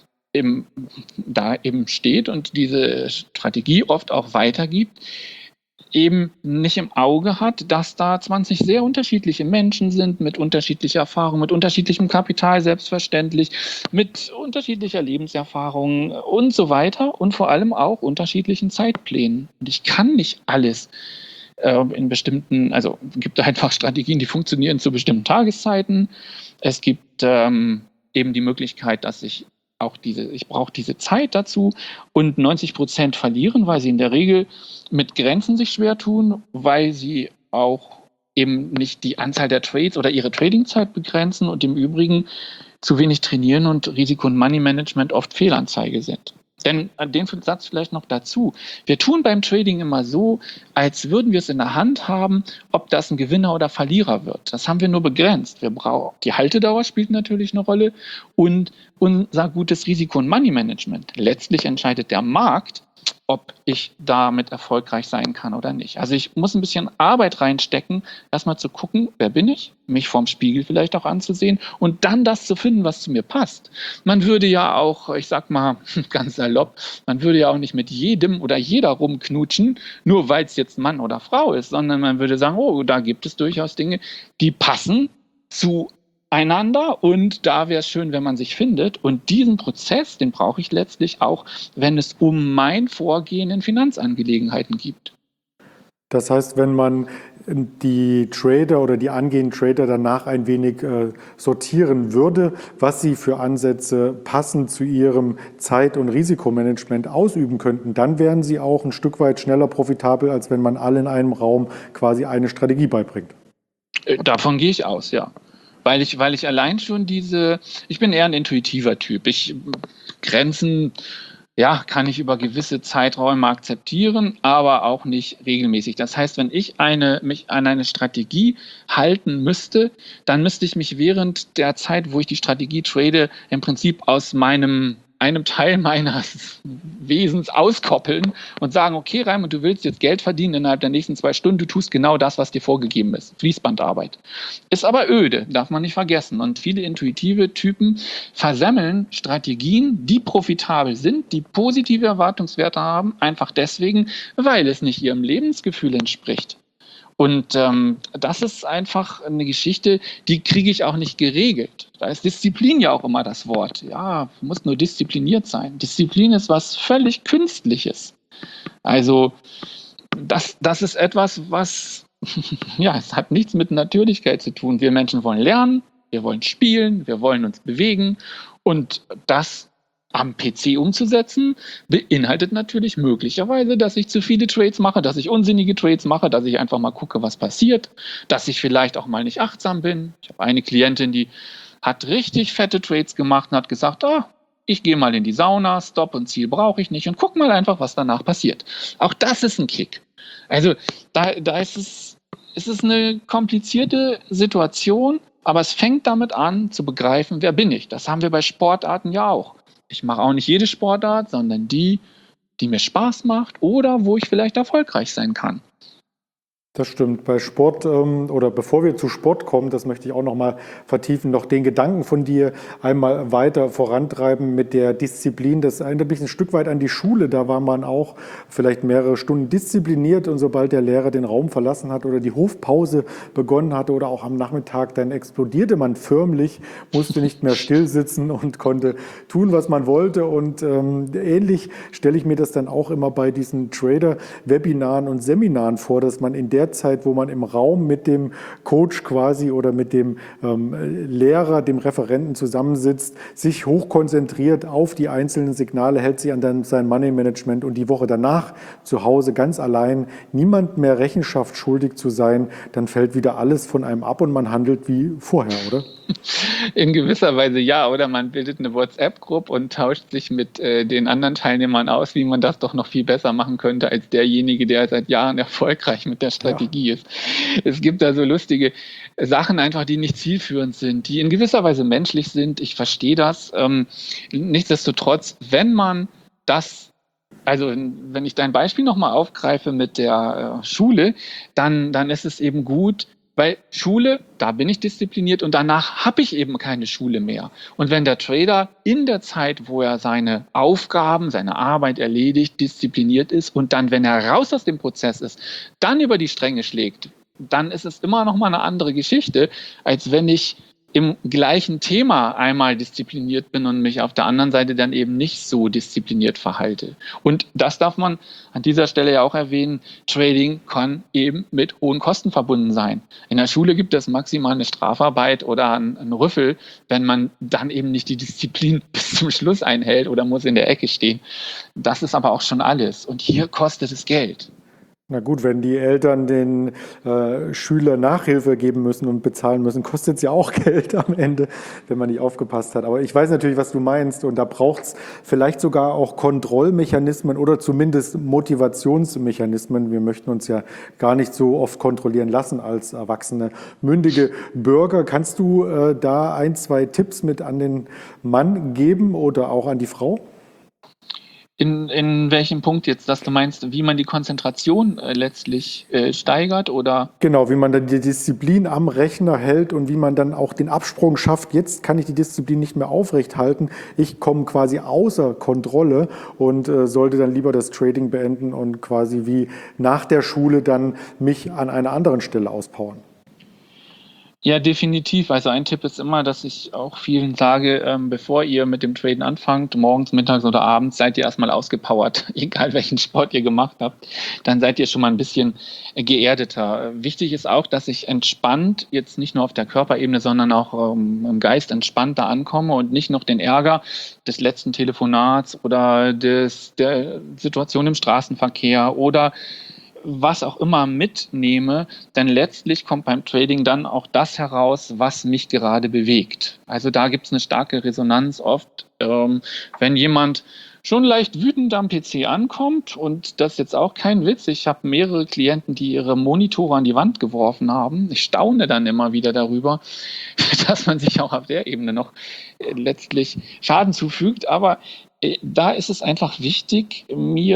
da eben steht und diese Strategie oft auch weitergibt, eben nicht im Auge hat, dass da 20 sehr unterschiedliche Menschen sind, mit unterschiedlicher Erfahrung, mit unterschiedlichem Kapital selbstverständlich, mit unterschiedlicher Lebenserfahrung und so weiter und vor allem auch unterschiedlichen Zeitplänen. Und ich kann nicht alles in bestimmten, also es gibt einfach Strategien, die funktionieren zu bestimmten Tageszeiten. Es gibt eben die Möglichkeit, dass ich brauche diese Zeit dazu, und 90% verlieren, weil sie in der Regel mit Grenzen sich schwer tun, weil sie auch eben nicht die Anzahl der Trades oder ihre Tradingzeit begrenzen und im Übrigen zu wenig trainieren und Risiko- und Money-Management oft Fehlanzeige sind. Denn den Satz vielleicht noch dazu. Wir tun beim Trading immer so, als würden wir es in der Hand haben, ob das ein Gewinner oder Verlierer wird. Das haben wir nur begrenzt. Die Haltedauer spielt natürlich eine Rolle und unser gutes Risiko- und Money-Management. Letztlich entscheidet der Markt, ob ich damit erfolgreich sein kann oder nicht. Also ich muss ein bisschen Arbeit reinstecken, erstmal zu gucken, wer bin ich, mich vorm Spiegel vielleicht auch anzusehen und dann das zu finden, was zu mir passt. Man würde ja auch, ich sag mal ganz salopp, man würde ja auch nicht mit jedem oder jeder rumknutschen, nur weil es jetzt Mann oder Frau ist, sondern man würde sagen, oh, da gibt es durchaus Dinge, die passen zu einander, und da wäre es schön, wenn man sich findet, und diesen Prozess, den brauche ich letztlich auch, wenn es um mein Vorgehen in Finanzangelegenheiten geht. Das heißt, wenn man die Trader oder die angehenden Trader danach ein wenig sortieren würde, was sie für Ansätze passend zu ihrem Zeit- und Risikomanagement ausüben könnten, dann wären sie auch ein Stück weit schneller profitabel, als wenn man alle in einem Raum quasi eine Strategie beibringt. Davon gehe ich aus, ja. weil ich allein schon ich bin eher ein intuitiver Typ. Grenzen, ja, kann ich über gewisse Zeiträume akzeptieren, aber auch nicht regelmäßig. Das heißt, wenn ich mich an eine Strategie halten müsste, dann müsste ich mich während der Zeit, wo ich die Strategie trade, im Prinzip aus einem Teil meines Wesens auskoppeln und sagen, okay, Raimund, du willst jetzt Geld verdienen innerhalb der nächsten 2 Stunden, du tust genau das, was dir vorgegeben ist. Fließbandarbeit. Ist aber öde, darf man nicht vergessen. Und viele intuitive Typen versemmeln Strategien, die profitabel sind, die positive Erwartungswerte haben, einfach deswegen, weil es nicht ihrem Lebensgefühl entspricht. Und das ist einfach eine Geschichte, die kriege ich auch nicht geregelt. Da ist Disziplin ja auch immer das Wort. Ja, du musst nur diszipliniert sein. Disziplin ist was völlig Künstliches. Also das ist etwas, was, ja, es hat nichts mit Natürlichkeit zu tun. Wir Menschen wollen lernen, wir wollen spielen, wir wollen uns bewegen und das am PC umzusetzen, beinhaltet natürlich möglicherweise, dass ich zu viele Trades mache, dass ich unsinnige Trades mache, dass ich einfach mal gucke, was passiert, dass ich vielleicht auch mal nicht achtsam bin. Ich habe eine Klientin, die hat richtig fette Trades gemacht und hat gesagt, ich gehe mal in die Sauna, Stop und Ziel brauche ich nicht und guck mal einfach, was danach passiert. Auch das ist ein Kick. Also da ist es eine komplizierte Situation, aber es fängt damit an, zu begreifen, wer bin ich. Das haben wir bei Sportarten ja auch. Ich mache auch nicht jede Sportart, sondern die mir Spaß macht oder wo ich vielleicht erfolgreich sein kann. Das stimmt. Bei Sport oder bevor wir zu Sport kommen, das möchte ich auch noch mal vertiefen, noch den Gedanken von dir einmal weiter vorantreiben mit der Disziplin. Das erinnert mich ein Stück weit an die Schule. Da war man auch vielleicht mehrere Stunden diszipliniert und sobald der Lehrer den Raum verlassen hat oder die Hofpause begonnen hatte oder auch am Nachmittag, dann explodierte man förmlich, musste nicht mehr still sitzen und konnte tun, was man wollte. Und ähnlich stelle ich mir das dann auch immer bei diesen Trader-Webinaren und Seminaren vor, dass man in der Zeit, wo man im Raum mit dem Coach quasi oder mit dem Lehrer, dem Referenten zusammensitzt, sich hochkonzentriert auf die einzelnen Signale, hält sich an sein Money-Management und die Woche danach zu Hause ganz allein, niemand mehr Rechenschaft schuldig zu sein, dann fällt wieder alles von einem ab und man handelt wie vorher, oder? In gewisser Weise ja, oder man bildet eine WhatsApp-Gruppe und tauscht sich mit den anderen Teilnehmern aus, wie man das doch noch viel besser machen könnte als derjenige, der seit Jahren erfolgreich mit der Strategie ist. Es gibt da so lustige Sachen einfach, die nicht zielführend sind, die in gewisser Weise menschlich sind. Ich verstehe das. Nichtsdestotrotz, wenn man das also wenn ich dein Beispiel nochmal aufgreife mit der Schule, dann ist es eben gut, weil Schule, da bin ich diszipliniert und danach habe ich eben keine Schule mehr. Und wenn der Trader in der Zeit, wo er seine Aufgaben, seine Arbeit erledigt, diszipliniert ist und dann, wenn er raus aus dem Prozess ist, dann über die Stränge schlägt, dann ist es immer noch mal eine andere Geschichte, als wenn ich im gleichen Thema einmal diszipliniert bin und mich auf der anderen Seite dann eben nicht so diszipliniert verhalte. Und das darf man an dieser Stelle ja auch erwähnen, Trading kann eben mit hohen Kosten verbunden sein. In der Schule gibt es maximal eine Strafarbeit oder einen Rüffel, wenn man dann eben nicht die Disziplin bis zum Schluss einhält oder muss in der Ecke stehen. Das ist aber auch schon alles. Und hier kostet es Geld. Na gut, wenn die Eltern den Schüler Nachhilfe geben müssen und bezahlen müssen, kostet es ja auch Geld am Ende, wenn man nicht aufgepasst hat. Aber ich weiß natürlich, was du meinst und da braucht es vielleicht sogar auch Kontrollmechanismen oder zumindest Motivationsmechanismen. Wir möchten uns ja gar nicht so oft kontrollieren lassen als erwachsene, mündige Bürger. Kannst du da 1, 2 Tipps mit an den Mann geben oder auch an die Frau? In welchem Punkt jetzt, dass du meinst, wie man die Konzentration letztlich steigert oder? Genau, wie man dann die Disziplin am Rechner hält und wie man dann auch den Absprung schafft. Jetzt kann ich die Disziplin nicht mehr aufrechthalten. Ich komme quasi außer Kontrolle und sollte dann lieber das Trading beenden und quasi wie nach der Schule dann mich an einer anderen Stelle auspowern. Ja, definitiv. Also ein Tipp ist immer, dass ich auch vielen sage, bevor ihr mit dem Traden anfangt, morgens, mittags oder abends, seid ihr erstmal ausgepowert, egal welchen Sport ihr gemacht habt, dann seid ihr schon mal ein bisschen geerdeter. Wichtig ist auch, dass ich entspannt, jetzt nicht nur auf der Körperebene, sondern auch im Geist entspannt da ankomme und nicht noch den Ärger des letzten Telefonats oder der Situation im Straßenverkehr oder was auch immer mitnehme, denn letztlich kommt beim Trading dann auch das heraus, was mich gerade bewegt. Also da gibt es eine starke Resonanz oft, wenn jemand schon leicht wütend am PC ankommt, und das ist jetzt auch kein Witz, ich habe mehrere Klienten, die ihre Monitore an die Wand geworfen haben. Ich staune dann immer wieder darüber, dass man sich auch auf der Ebene noch letztlich Schaden zufügt, aber da ist es einfach wichtig,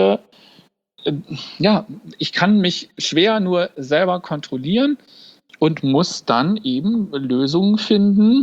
ich kann mich schwer nur selber kontrollieren und muss dann eben Lösungen finden,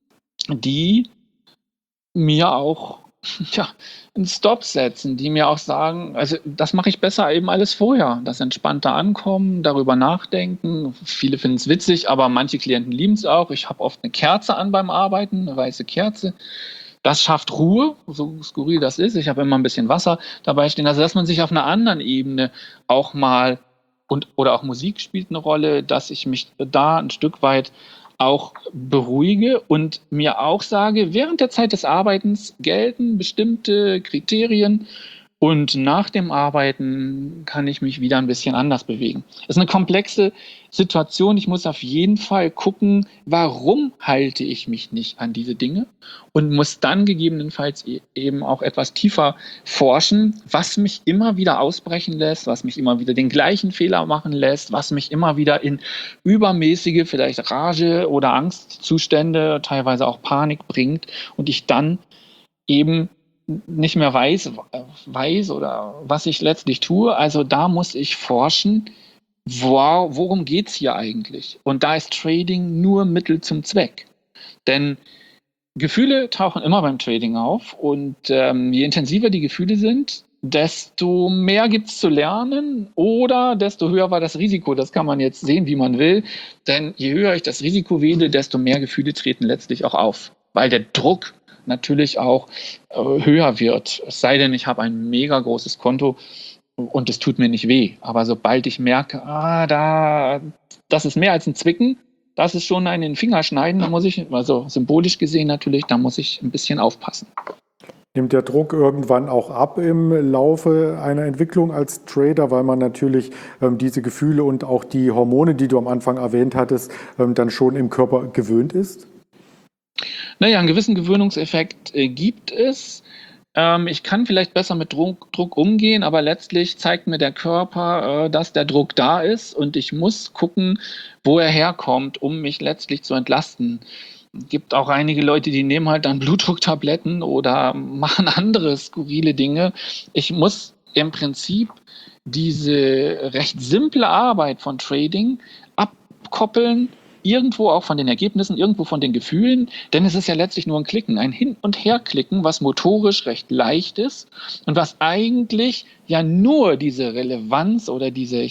die mir auch einen Stop setzen, die mir auch sagen, also das mache ich besser eben alles vorher. Das entspannter Ankommen, darüber nachdenken. Viele finden es witzig, aber manche Klienten lieben es auch. Ich habe oft eine Kerze an beim Arbeiten, eine weiße Kerze. Das schafft Ruhe, so skurril das ist. Ich habe immer ein bisschen Wasser dabei stehen. Also dass man sich auf einer anderen Ebene auch mal oder auch Musik spielt eine Rolle, dass ich mich da ein Stück weit auch beruhige und mir auch sage, während der Zeit des Arbeitens gelten bestimmte Kriterien und nach dem Arbeiten kann ich mich wieder ein bisschen anders bewegen. Es ist eine komplexe Situation. Ich muss auf jeden Fall gucken, warum halte ich mich nicht an diese Dinge, und muss dann gegebenenfalls eben auch etwas tiefer forschen, was mich immer wieder ausbrechen lässt, was mich immer wieder den gleichen Fehler machen lässt, was mich immer wieder in übermäßige, vielleicht Rage- oder Angstzustände, teilweise auch Panik bringt, und ich dann eben nicht mehr weiß oder was ich letztlich tue. Also da muss ich forschen, worum geht es hier eigentlich? Und da ist Trading nur Mittel zum Zweck. Denn Gefühle tauchen immer beim Trading auf, und je intensiver die Gefühle sind, desto mehr gibt es zu lernen oder desto höher war das Risiko. Das kann man jetzt sehen, wie man will. Denn je höher ich das Risiko wähle, desto mehr Gefühle treten letztlich auch auf, weil der Druck natürlich auch höher wird. Es sei denn, ich habe ein mega großes Konto und es tut mir nicht weh. Aber sobald ich merke, das ist mehr als ein Zwicken, das ist schon ein in den Finger schneiden, da muss ich, also symbolisch gesehen natürlich, da muss ich ein bisschen aufpassen. Nimmt der Druck irgendwann auch ab im Laufe einer Entwicklung als Trader, weil man natürlich diese Gefühle und auch die Hormone, die du am Anfang erwähnt hattest, dann schon im Körper gewöhnt ist? Naja, einen gewissen Gewöhnungseffekt gibt es. Ich kann vielleicht besser mit Druck umgehen, aber letztlich zeigt mir der Körper, dass der Druck da ist, und ich muss gucken, wo er herkommt, um mich letztlich zu entlasten. Es gibt auch einige Leute, die nehmen halt dann Blutdrucktabletten oder machen andere skurrile Dinge. Ich muss im Prinzip diese recht simple Arbeit von Trading abkoppeln, irgendwo auch von den Ergebnissen, irgendwo von den Gefühlen, denn es ist ja letztlich nur ein Klicken, ein Hin- und Herklicken, was motorisch recht leicht ist und was eigentlich ja nur diese Relevanz oder diese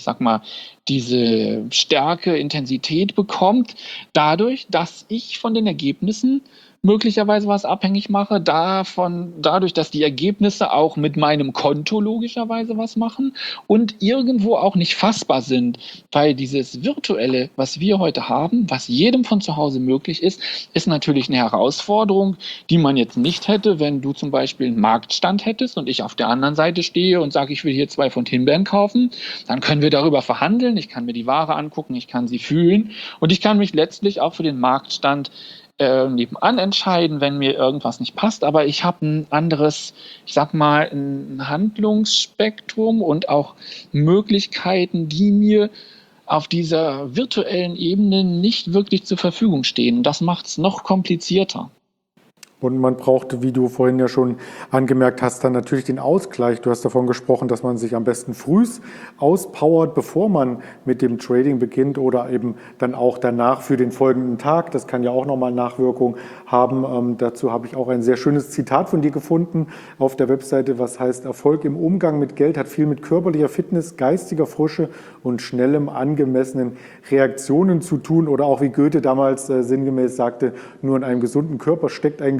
Stärke, Intensität bekommt, dadurch, dass ich von den Ergebnissen möglicherweise was abhängig mache, dadurch, dass die Ergebnisse auch mit meinem Konto logischerweise was machen und irgendwo auch nicht fassbar sind, weil dieses Virtuelle, was wir heute haben, was jedem von zu Hause möglich ist, ist natürlich eine Herausforderung, die man jetzt nicht hätte, wenn du zum Beispiel einen Marktstand hättest und ich auf der anderen Seite stehe und sage, ich will hier 2 Pfund Himbeeren kaufen. Dann können wir darüber verhandeln, ich kann mir die Ware angucken, ich kann sie fühlen und ich kann mich letztlich auch für den Marktstand nebenan entscheiden, wenn mir irgendwas nicht passt, aber ich habe ein anderes, ein Handlungsspektrum und auch Möglichkeiten, die mir auf dieser virtuellen Ebene nicht wirklich zur Verfügung stehen. Das macht es noch komplizierter. Und man braucht, wie du vorhin ja schon angemerkt hast, dann natürlich den Ausgleich. Du hast davon gesprochen, dass man sich am besten frühs auspowert, bevor man mit dem Trading beginnt oder eben dann auch danach für den folgenden Tag. Das kann ja auch nochmal Nachwirkungen haben. Dazu habe ich auch ein sehr schönes Zitat von dir gefunden auf der Webseite, was heißt, Erfolg im Umgang mit Geld hat viel mit körperlicher Fitness, geistiger Frische und schnellem, angemessenen Reaktionen zu tun. Oder auch wie Goethe damals sinngemäß sagte, nur in einem gesunden Körper steckt ein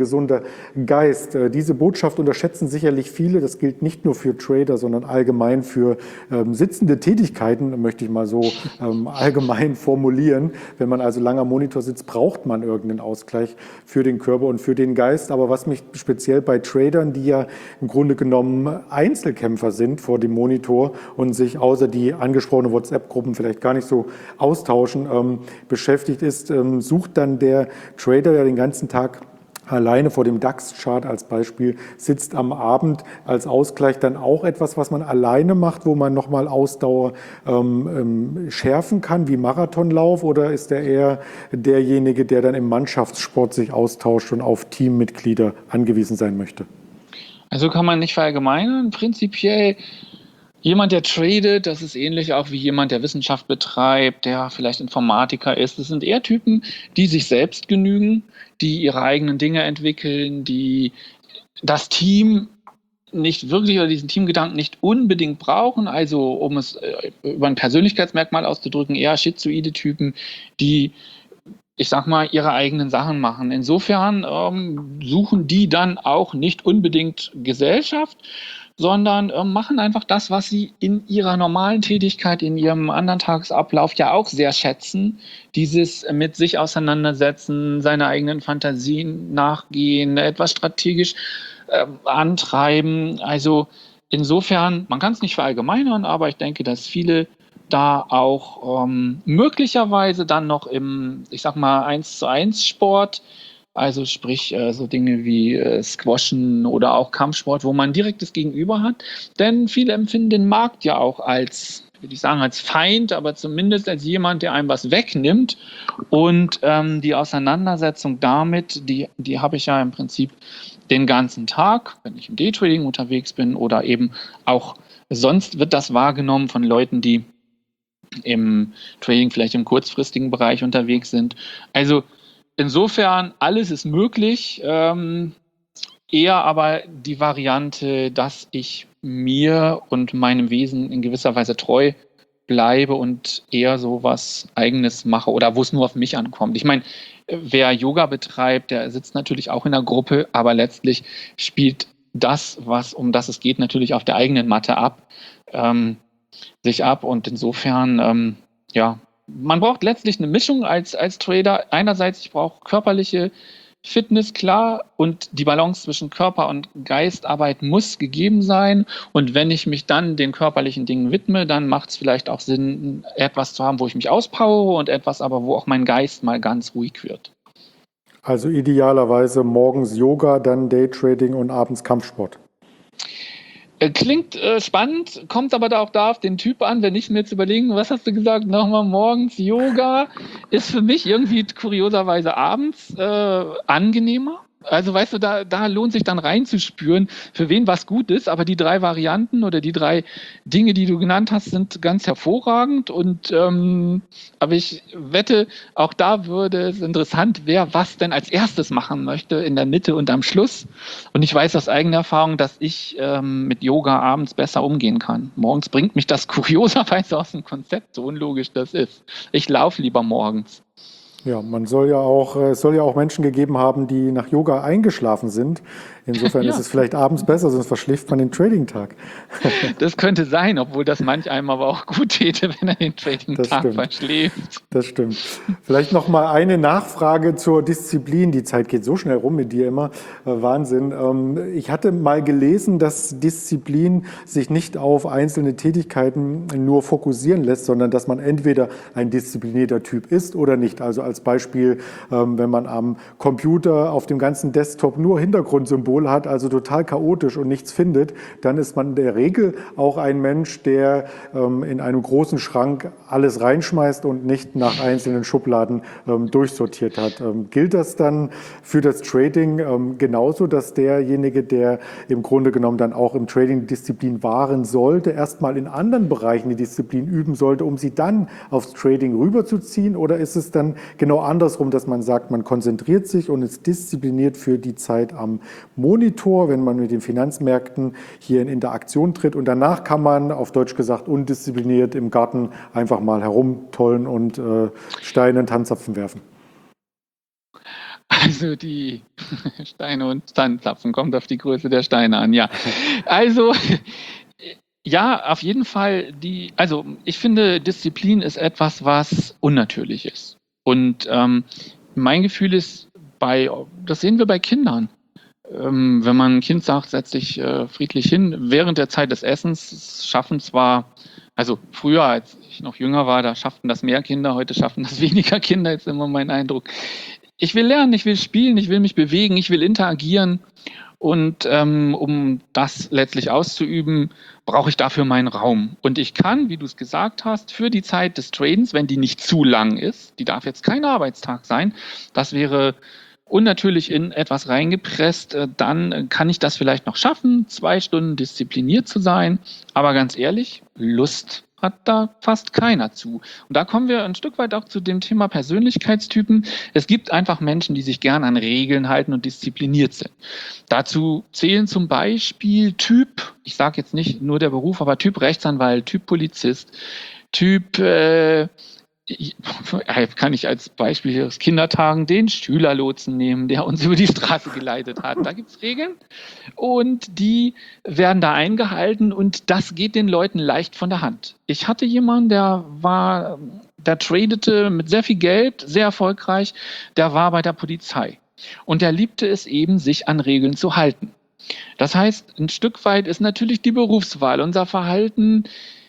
gesunder Geist. Diese Botschaft unterschätzen sicherlich viele. Das gilt nicht nur für Trader, sondern allgemein für sitzende Tätigkeiten, möchte ich mal so allgemein formulieren. Wenn man also lange am Monitor sitzt, braucht man irgendeinen Ausgleich für den Körper und für den Geist. Aber was mich speziell bei Tradern, die ja im Grunde genommen Einzelkämpfer sind vor dem Monitor und sich außer die angesprochenen WhatsApp-Gruppen vielleicht gar nicht so austauschen, beschäftigt ist, sucht dann der Trader, der den ganzen Tag alleine vor dem DAX-Chart als Beispiel sitzt, am Abend als Ausgleich dann auch etwas, was man alleine macht, wo man nochmal Ausdauer schärfen kann, wie Marathonlauf, oder ist er eher derjenige, der dann im Mannschaftssport sich austauscht und auf Teammitglieder angewiesen sein möchte? Also kann man nicht verallgemeinern. Prinzipiell jemand, der tradet, das ist ähnlich auch wie jemand, der Wissenschaft betreibt, der vielleicht Informatiker ist. Das sind eher Typen, die sich selbst genügen, die ihre eigenen Dinge entwickeln, die das Team nicht wirklich oder diesen Teamgedanken nicht unbedingt brauchen. Also um es über ein Persönlichkeitsmerkmal auszudrücken, eher schizoide Typen, die, ich sag mal, ihre eigenen Sachen machen. Insofern suchen die dann auch nicht unbedingt Gesellschaft, sondern machen einfach das, was sie in ihrer normalen Tätigkeit, in ihrem anderen Tagesablauf ja auch sehr schätzen. Dieses mit sich auseinandersetzen, seine eigenen Fantasien nachgehen, etwas strategisch antreiben. Also insofern, man kann es nicht verallgemeinern, aber ich denke, dass viele da auch möglicherweise dann noch im, ich sag mal, 1:1 Sport, also sprich so Dinge wie Squashen oder auch Kampfsport, wo man direktes Gegenüber hat. Denn viele empfinden den Markt ja auch als, würde ich sagen, als Feind, aber zumindest als jemand, der einem was wegnimmt. Und die Auseinandersetzung damit, die habe ich ja im Prinzip den ganzen Tag, wenn ich im Daytrading unterwegs bin oder eben auch sonst wird das wahrgenommen von Leuten, die im Trading vielleicht im kurzfristigen Bereich unterwegs sind. Also insofern, alles ist möglich, eher aber die Variante, dass ich mir und meinem Wesen in gewisser Weise treu bleibe und eher so was Eigenes mache oder wo es nur auf mich ankommt. Ich meine, wer Yoga betreibt, der sitzt natürlich auch in der Gruppe, aber letztlich spielt das, um das es geht, natürlich auf der eigenen Matte sich ab und insofern, ja, man braucht letztlich eine Mischung als Trader. Einerseits, ich brauche körperliche Fitness, klar, und die Balance zwischen Körper- und Geistarbeit muss gegeben sein. Und wenn ich mich dann den körperlichen Dingen widme, dann macht es vielleicht auch Sinn, etwas zu haben, wo ich mich auspowere und etwas aber, wo auch mein Geist mal ganz ruhig wird. Also idealerweise morgens Yoga, dann Daytrading und abends Kampfsport. Klingt spannend, kommt aber da auch da auf den Typ an, wenn ich mir jetzt überlegen, was hast du gesagt, nochmal morgens Yoga, ist für mich irgendwie kurioserweise abends angenehmer. Also weißt du, da lohnt sich dann reinzuspüren, für wen was gut ist, aber die 3 Varianten oder die 3 Dinge, die du genannt hast, sind ganz hervorragend und aber ich wette, auch da würde es interessant, wer was denn als erstes machen möchte, in der Mitte und am Schluss. Und ich weiß aus eigener Erfahrung, dass ich mit Yoga abends besser umgehen kann. Morgens bringt mich das kurioserweise aus dem Konzept, so unlogisch das ist. Ich laufe lieber morgens. Ja, es soll ja auch Menschen gegeben haben, die nach Yoga eingeschlafen sind. Insofern ist Ja, es vielleicht abends besser, sonst verschläft man den Trading-Tag. das könnte sein, obwohl das manch einem aber auch gut täte, wenn er den Das Trading-Tag stimmt. verschläft. Das stimmt. Vielleicht noch mal eine Nachfrage zur Disziplin. Die Zeit geht so schnell rum mit dir immer. Wahnsinn. Ich hatte mal gelesen, dass Disziplin sich nicht auf einzelne Tätigkeiten nur fokussieren lässt, sondern dass man entweder ein disziplinierter Typ ist oder nicht. Also als Beispiel, wenn man am Computer auf dem ganzen Desktop nur Hintergrundsymbole hat, also total chaotisch und nichts findet, dann ist man in der Regel auch ein Mensch, der in einem großen Schrank alles reinschmeißt und nicht nach einzelnen Schubladen durchsortiert hat. Gilt das dann für das Trading genauso, dass derjenige, der im Grunde genommen dann auch im Trading Disziplin wahren sollte, erstmal in anderen Bereichen die Disziplin üben sollte, um sie dann aufs Trading rüberzuziehen? Oder ist es dann genau andersrum, dass man sagt, man konzentriert sich und ist diszipliniert für die Zeit am Monitor, wenn man mit den Finanzmärkten hier in Interaktion tritt, und danach kann man, auf Deutsch gesagt, undiszipliniert im Garten einfach mal herumtollen und Steine in Tanzapfen werfen? Also die Steine und Sandpflaffen, kommt auf die Größe der Steine an, ja. Also ja, auf jeden Fall also ich finde, Disziplin ist etwas, was unnatürlich ist. Und mein Gefühl ist, das sehen wir bei Kindern. Wenn man ein Kind sagt, setz dich friedlich hin, während der Zeit des Essens schaffen zwar, also früher, als ich noch jünger war, da schafften das mehr Kinder, heute schaffen das weniger Kinder, ist immer mein Eindruck. Ich will lernen, ich will spielen, ich will mich bewegen, ich will interagieren. Und um das letztlich auszuüben, brauche ich dafür meinen Raum. Und ich kann, wie du es gesagt hast, für die Zeit des Tradens, wenn die nicht zu lang ist, die darf jetzt kein Arbeitstag sein, das wäre unnatürlich in etwas reingepresst, dann kann ich das vielleicht noch schaffen, 2 Stunden diszipliniert zu sein. Aber ganz ehrlich, Lust hat da fast keiner zu. Und da kommen wir ein Stück weit auch zu dem Thema Persönlichkeitstypen. Es gibt einfach Menschen, die sich gern an Regeln halten und diszipliniert sind. Dazu zählen zum Beispiel Typ, ich sage jetzt nicht nur der Beruf, aber Typ Rechtsanwalt, Typ Polizist, Typ kann ich als Beispiel aus Kindertagen den Schülerlotsen nehmen, der uns über die Straße geleitet hat. Da gibt es Regeln und die werden da eingehalten und das geht den Leuten leicht von der Hand. Ich hatte jemanden, der tradete mit sehr viel Geld, sehr erfolgreich, der war bei der Polizei und der liebte es eben, sich an Regeln zu halten. Das heißt, ein Stück weit ist natürlich die Berufswahl, unser Verhalten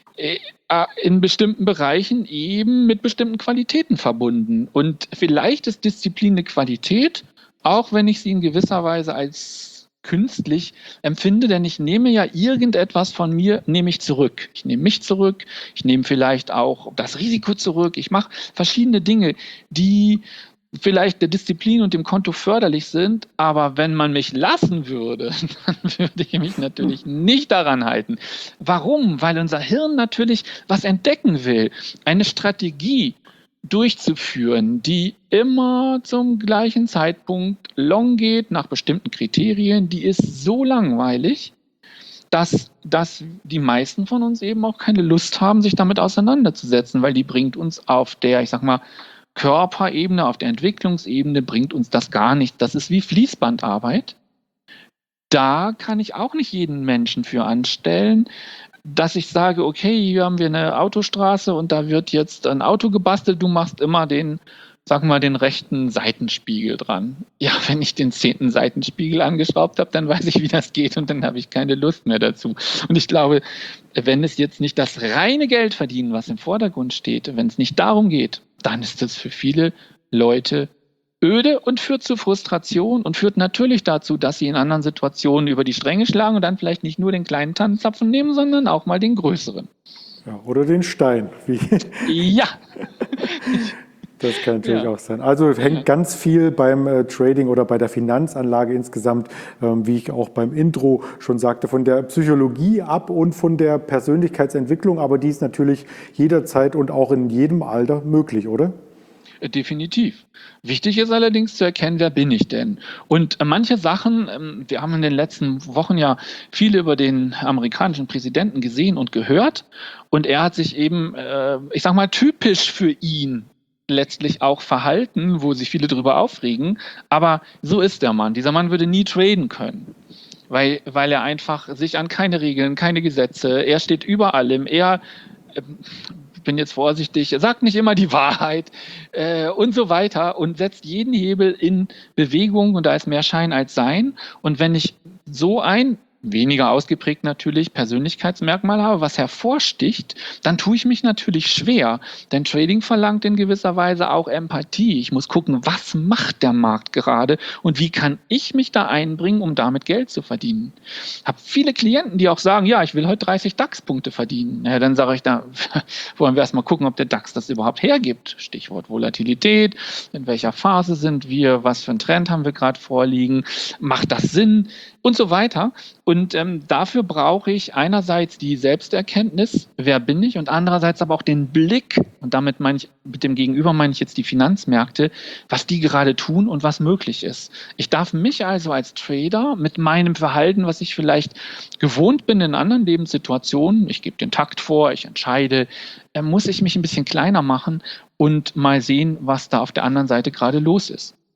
in bestimmten Bereichen eben mit bestimmten Qualitäten verbunden. Und vielleicht ist Disziplin eine Qualität, auch wenn ich sie in gewisser Weise als künstlich empfinde, denn ich nehme ja irgendetwas von mir, nehme ich zurück. Ich nehme mich zurück, ich nehme vielleicht auch das Risiko zurück, ich mache verschiedene Dinge, die vielleicht der Disziplin und dem Konto förderlich sind, aber wenn man mich lassen würde, dann würde ich mich natürlich nicht daran halten. Warum? Weil unser Hirn natürlich was entdecken will, eine Strategie durchzuführen, die immer zum gleichen Zeitpunkt long geht, nach bestimmten Kriterien, die ist so langweilig, dass die meisten von uns eben auch keine Lust haben, sich damit auseinanderzusetzen, weil die bringt uns auf der, ich sag mal, Körperebene, auf der Entwicklungsebene bringt uns das gar nicht. Das ist wie Fließbandarbeit. Da kann ich auch nicht jeden Menschen für anstellen, dass ich sage, okay, hier haben wir eine Autostraße und da wird jetzt ein Auto gebastelt, du machst immer den rechten Seitenspiegel dran. Ja, wenn ich den 10. Seitenspiegel angeschraubt habe, dann weiß ich, wie das geht und dann habe ich keine Lust mehr dazu. Und ich glaube, wenn es jetzt nicht das reine Geld verdienen, was im Vordergrund steht, wenn es nicht darum geht, dann ist das für viele Leute öde und führt zu Frustration und führt natürlich dazu, dass sie in anderen Situationen über die Stränge schlagen und dann vielleicht nicht nur den kleinen Tannenzapfen nehmen, sondern auch mal den größeren. Ja, oder den Stein. Ja. Das kann natürlich auch sein. Also hängt ganz viel beim Trading oder bei der Finanzanlage insgesamt, wie ich auch beim Intro schon sagte, von der Psychologie ab und von der Persönlichkeitsentwicklung. Aber die ist natürlich jederzeit und auch in jedem Alter möglich, oder? Definitiv. Wichtig ist allerdings zu erkennen, wer bin ich denn? Und manche Sachen, wir haben in den letzten Wochen ja viel über den amerikanischen Präsidenten gesehen und gehört. Und er hat sich eben, ich sag mal, typisch für ihn letztlich auch verhalten, wo sich viele darüber aufregen. Aber so ist der Mann. Dieser Mann würde nie traden können. Weil er einfach sich an keine Regeln, keine Gesetze, er steht über allem, bin jetzt vorsichtig, sagt nicht immer die Wahrheit und so weiter und setzt jeden Hebel in Bewegung und da ist mehr Schein als Sein. Und wenn ich so ein weniger ausgeprägt natürlich Persönlichkeitsmerkmal habe, was hervorsticht, dann tue ich mich natürlich schwer. Denn Trading verlangt in gewisser Weise auch Empathie. Ich muss gucken, was macht der Markt gerade und wie kann ich mich da einbringen, um damit Geld zu verdienen. Ich habe viele Klienten, die auch sagen, ja, ich will heute 30 DAX-Punkte verdienen. Ja, dann sage ich, da wollen wir erstmal gucken, ob der DAX das überhaupt hergibt. Stichwort Volatilität, in welcher Phase sind wir, was für einen Trend haben wir gerade vorliegen, macht das Sinn und so weiter. Und dafür brauche ich einerseits die Selbsterkenntnis, wer bin ich, und andererseits aber auch den Blick, und damit meine ich, mit dem Gegenüber meine ich jetzt die Finanzmärkte, was die gerade tun und was möglich ist. Ich darf mich also als Trader mit meinem Verhalten, was ich vielleicht gewohnt bin in anderen Lebenssituationen, ich gebe den Takt vor, ich entscheide, muss ich mich ein bisschen kleiner machen und mal sehen, was da auf der anderen Seite gerade los ist.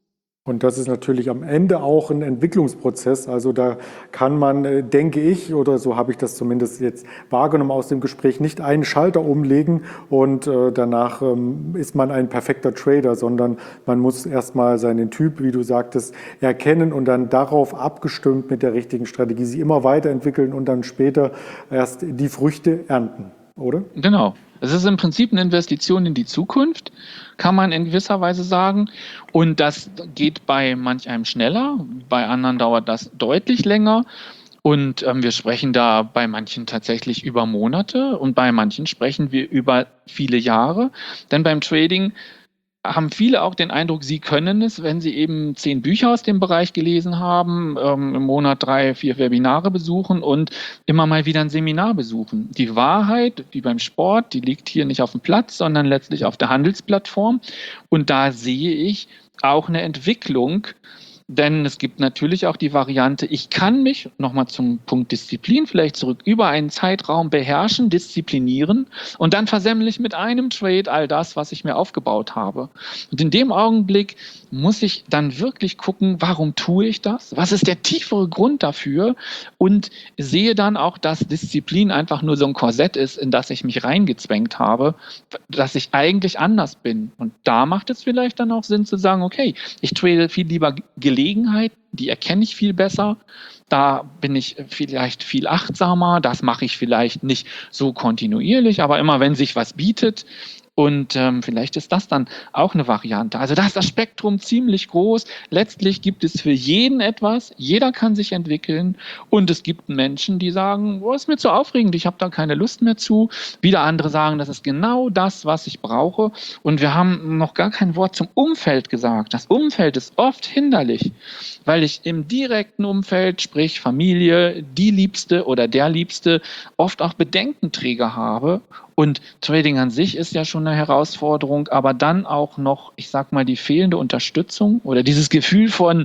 Und das ist natürlich am Ende auch ein Entwicklungsprozess. Also da kann man, denke ich, oder so habe ich das zumindest jetzt wahrgenommen aus dem Gespräch, nicht einen Schalter umlegen und danach ist man ein perfekter Trader, sondern man muss erstmal seinen Typ, wie du sagtest, erkennen und dann darauf abgestimmt mit der richtigen Strategie sich immer weiterentwickeln und dann später erst die Früchte ernten, oder? Genau. Es ist im Prinzip eine Investition in die Zukunft, kann man in gewisser Weise sagen. Und das geht bei manch einem schneller, bei anderen dauert das deutlich länger. Und wir sprechen da bei manchen tatsächlich über Monate und bei manchen sprechen wir über viele Jahre. Denn beim Trading haben viele auch den Eindruck, sie können es, wenn sie eben 10 Bücher aus dem Bereich gelesen haben, im Monat 3, 4 Webinare besuchen und immer mal wieder ein Seminar besuchen. Die Wahrheit, wie beim Sport, die liegt hier nicht auf dem Platz, sondern letztlich auf der Handelsplattform. Und da sehe ich auch eine Entwicklung, denn es gibt natürlich auch die Variante, ich kann mich, nochmal zum Punkt Disziplin vielleicht zurück, über einen Zeitraum beherrschen, disziplinieren und dann versemmle ich mit einem Trade all das, was ich mir aufgebaut habe. Und in dem Augenblick muss ich dann wirklich gucken, warum tue ich das? Was ist der tiefere Grund dafür? Und sehe dann auch, dass Disziplin einfach nur so ein Korsett ist, in das ich mich reingezwängt habe, dass ich eigentlich anders bin. Und da macht es vielleicht dann auch Sinn zu sagen, okay, ich trade viel lieber Gelegenheit, die erkenne ich viel besser. Da bin ich vielleicht viel achtsamer. Das mache ich vielleicht nicht so kontinuierlich, aber immer wenn sich was bietet. Und vielleicht ist das dann auch eine Variante. Also da ist das Spektrum ziemlich groß. Letztlich gibt es für jeden etwas. Jeder kann sich entwickeln. Und es gibt Menschen, die sagen, oh, ist mir zu aufregend, ich habe da keine Lust mehr zu. Wieder andere sagen, das ist genau das, was ich brauche. Und wir haben noch gar kein Wort zum Umfeld gesagt. Das Umfeld ist oft hinderlich, weil ich im direkten Umfeld, sprich Familie, die Liebste oder der Liebste, oft auch Bedenkenträger habe. Und Trading an sich ist ja schon eine Herausforderung, aber dann auch noch, ich sag mal, die fehlende Unterstützung oder dieses Gefühl von,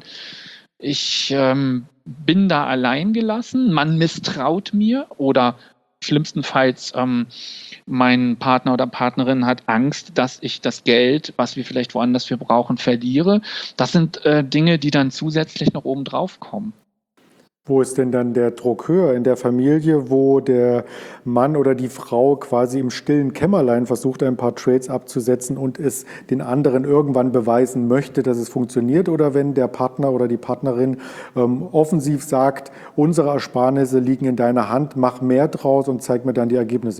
ich bin da allein gelassen, man misstraut mir oder schlimmstenfalls mein Partner oder Partnerin hat Angst, dass ich das Geld, was wir vielleicht woanders für brauchen, verliere. Das sind Dinge, die dann zusätzlich noch oben drauf kommen. Wo ist denn dann der Druck höher? In der Familie, wo der Mann oder die Frau quasi im stillen Kämmerlein versucht, ein paar Trades abzusetzen und es den anderen irgendwann beweisen möchte, dass es funktioniert? Oder wenn der Partner oder die Partnerin offensiv sagt, unsere Ersparnisse liegen in deiner Hand, mach mehr draus und zeig mir dann die Ergebnisse?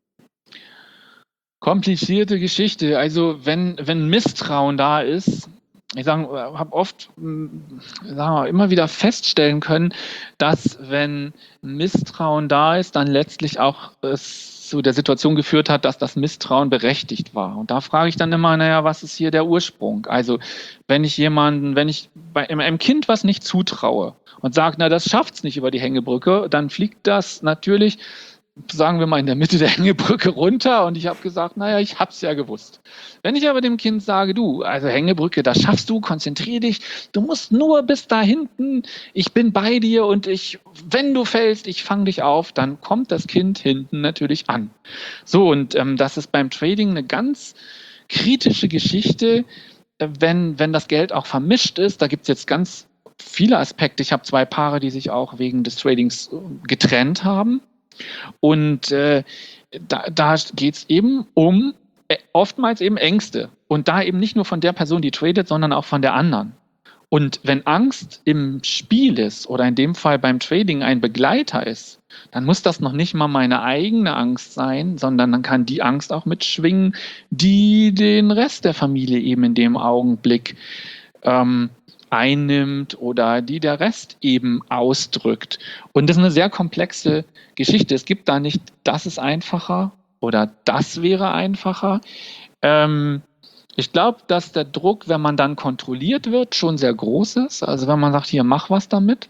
Komplizierte Geschichte. Also wenn Misstrauen da ist, ich habe oft immer wieder feststellen können, dass wenn Misstrauen da ist, dann letztlich auch es zu der Situation geführt hat, dass das Misstrauen berechtigt war. Und da frage ich dann immer, naja, was ist hier der Ursprung? Also wenn ich einem Kind was nicht zutraue und sage, na, das schafft's nicht über die Hängebrücke, dann fliegt das natürlich, sagen wir mal, in der Mitte der Hängebrücke runter und ich habe gesagt, naja, ich hab's ja gewusst. Wenn ich aber dem Kind sage, du, also Hängebrücke, das schaffst du, konzentrier dich, du musst nur bis da hinten, ich bin bei dir und wenn du fällst, ich fange dich auf, dann kommt das Kind hinten natürlich an. So, und das ist beim Trading eine ganz kritische Geschichte, wenn das Geld auch vermischt ist, da gibt es jetzt ganz viele Aspekte. Ich habe 2 Paare, die sich auch wegen des Tradings getrennt haben. Und da geht es eben um oftmals eben Ängste. Und da eben nicht nur von der Person, die tradet, sondern auch von der anderen. Und wenn Angst im Spiel ist oder in dem Fall beim Trading ein Begleiter ist, dann muss das noch nicht mal meine eigene Angst sein, sondern dann kann die Angst auch mitschwingen, die den Rest der Familie eben in dem Augenblick einnimmt oder die der Rest eben ausdrückt. Und das ist eine sehr komplexe Geschichte. Es gibt da nicht, das ist einfacher oder das wäre einfacher. Ich glaube, dass der Druck, wenn man dann kontrolliert wird, schon sehr groß ist. Also wenn man sagt, hier, mach was damit.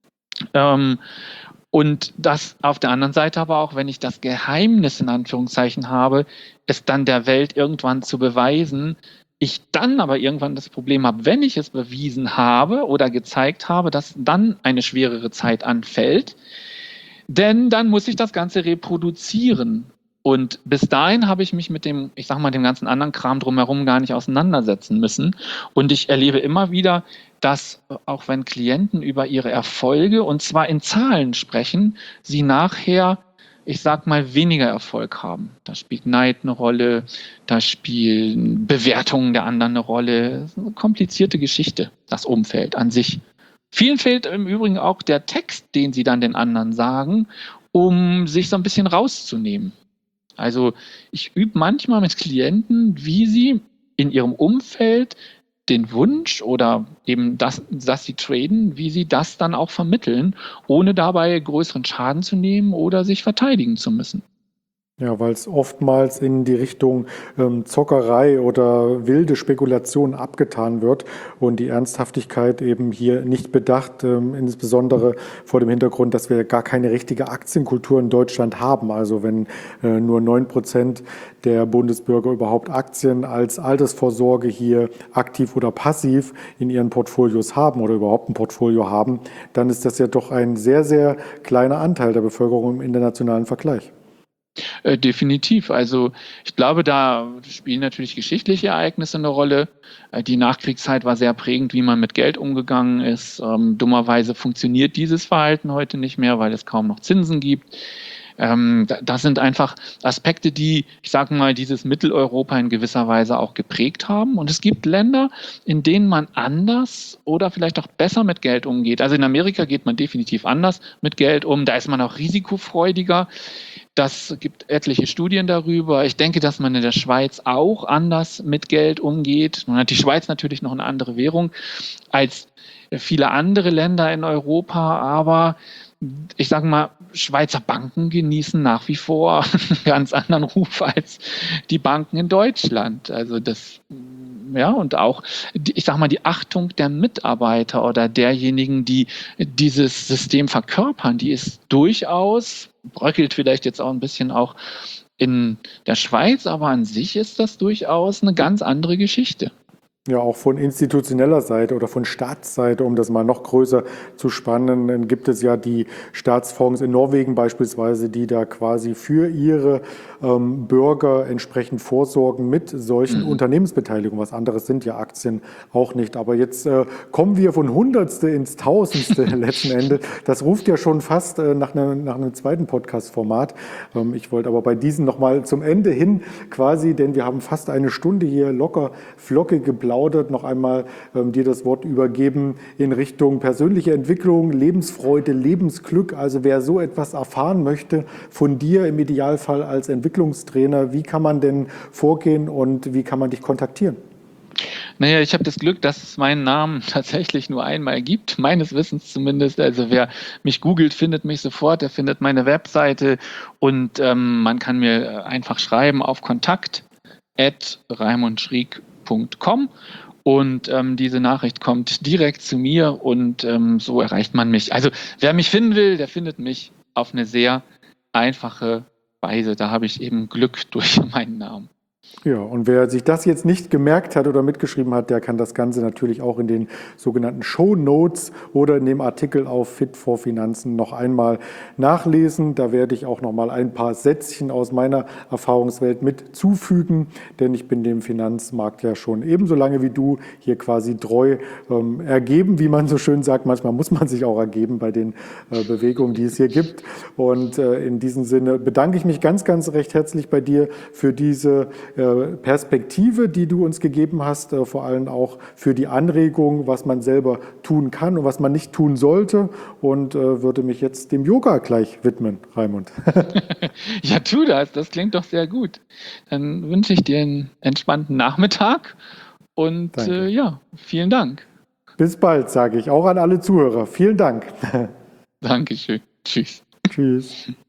Und das auf der anderen Seite aber auch, wenn ich das Geheimnis in Anführungszeichen habe, es dann der Welt irgendwann zu beweisen, ich dann aber irgendwann das Problem habe, wenn ich es bewiesen habe oder gezeigt habe, dass dann eine schwerere Zeit anfällt, denn dann muss ich das Ganze reproduzieren. Und bis dahin habe ich mich mit dem, ich sag mal, dem ganzen anderen Kram drumherum gar nicht auseinandersetzen müssen. Und ich erlebe immer wieder, dass auch wenn Klienten über ihre Erfolge und zwar in Zahlen sprechen, sie nachher, ich sag mal, weniger Erfolg haben. Da spielt Neid eine Rolle, da spielen Bewertungen der anderen eine Rolle. Das ist eine komplizierte Geschichte, das Umfeld an sich. Vielen fehlt im Übrigen auch der Text, den sie dann den anderen sagen, um sich so ein bisschen rauszunehmen. Also ich übe manchmal mit Klienten, wie sie in ihrem Umfeld den Wunsch oder eben das, dass sie traden, wie sie das dann auch vermitteln, ohne dabei größeren Schaden zu nehmen oder sich verteidigen zu müssen. Ja, weil es oftmals in die Richtung Zockerei oder wilde Spekulation abgetan wird und die Ernsthaftigkeit eben hier nicht bedacht, insbesondere vor dem Hintergrund, dass wir gar keine richtige Aktienkultur in Deutschland haben. Also wenn nur 9% der Bundesbürger überhaupt Aktien als Altersvorsorge hier aktiv oder passiv in ihren Portfolios haben oder überhaupt ein Portfolio haben, dann ist das ja doch ein sehr, sehr kleiner Anteil der Bevölkerung im internationalen Vergleich. Definitiv. Also ich glaube, da spielen natürlich geschichtliche Ereignisse eine Rolle. Die Nachkriegszeit war sehr prägend, wie man mit Geld umgegangen ist. Dummerweise funktioniert dieses Verhalten heute nicht mehr, weil es kaum noch Zinsen gibt. Das sind einfach Aspekte, die, ich sage mal, dieses Mitteleuropa in gewisser Weise auch geprägt haben. Und es gibt Länder, in denen man anders oder vielleicht auch besser mit Geld umgeht. Also in Amerika geht man definitiv anders mit Geld um. Da ist man auch risikofreudiger. Das gibt etliche Studien darüber. Ich denke, dass man in der Schweiz auch anders mit Geld umgeht. Nun hat die Schweiz natürlich noch eine andere Währung als viele andere Länder in Europa, aber ich sage mal, Schweizer Banken genießen nach wie vor einen ganz anderen Ruf als die Banken in Deutschland. Also das, ja, und auch, ich sage mal, die Achtung der Mitarbeiter oder derjenigen, die dieses System verkörpern, die ist durchaus, bröckelt vielleicht jetzt auch ein bisschen auch in der Schweiz, aber an sich ist das durchaus eine ganz andere Geschichte. Ja, auch von institutioneller Seite oder von Staatsseite, um das mal noch größer zu spannen, dann gibt es ja die Staatsfonds in Norwegen beispielsweise, die da quasi für ihre Bürger entsprechend vorsorgen mit solchen Unternehmensbeteiligungen. Was anderes sind ja Aktien auch nicht. Aber jetzt kommen wir von Hundertste ins Tausendste letzten Endes. Das ruft ja schon fast nach einem zweiten Podcast-Format. Ich wollte aber bei diesen nochmal zum Ende hin quasi, denn wir haben fast eine Stunde hier locker flockig geplaudert, noch einmal dir das Wort übergeben in Richtung persönliche Entwicklung, Lebensfreude, Lebensglück. Also wer so etwas erfahren möchte von dir im Idealfall als Entwicklungstrainer, wie kann man denn vorgehen und wie kann man dich kontaktieren? Naja, ich habe das Glück, dass es meinen Namen tatsächlich nur einmal gibt, meines Wissens zumindest. Also wer mich googelt, findet mich sofort, der findet meine Webseite und man kann mir einfach schreiben auf kontakt@raimundschrieg.com und diese Nachricht kommt direkt zu mir und so erreicht man mich. Also wer mich finden will, der findet mich auf eine sehr einfache Weise. Da habe ich eben Glück durch meinen Namen. Ja, und wer sich das jetzt nicht gemerkt hat oder mitgeschrieben hat, der kann das Ganze natürlich auch in den sogenannten Shownotes oder in dem Artikel auf Fit for Finanzen noch einmal nachlesen. Da werde ich auch noch mal ein paar Sätzchen aus meiner Erfahrungswelt mit zufügen, denn ich bin dem Finanzmarkt ja schon ebenso lange wie du hier quasi treu ergeben, wie man so schön sagt. Manchmal muss man sich auch ergeben bei den Bewegungen, die es hier gibt. Und in diesem Sinne bedanke ich mich ganz, ganz recht herzlich bei dir für diese Perspektive, die du uns gegeben hast, vor allem auch für die Anregung, was man selber tun kann und was man nicht tun sollte, und würde mich jetzt dem Yoga gleich widmen, Raimund. Ja, tu das. Das klingt doch sehr gut. Dann wünsche ich dir einen entspannten Nachmittag und ja, vielen Dank. Bis bald, sage ich, auch an alle Zuhörer. Vielen Dank. Dankeschön. Tschüss. Tschüss.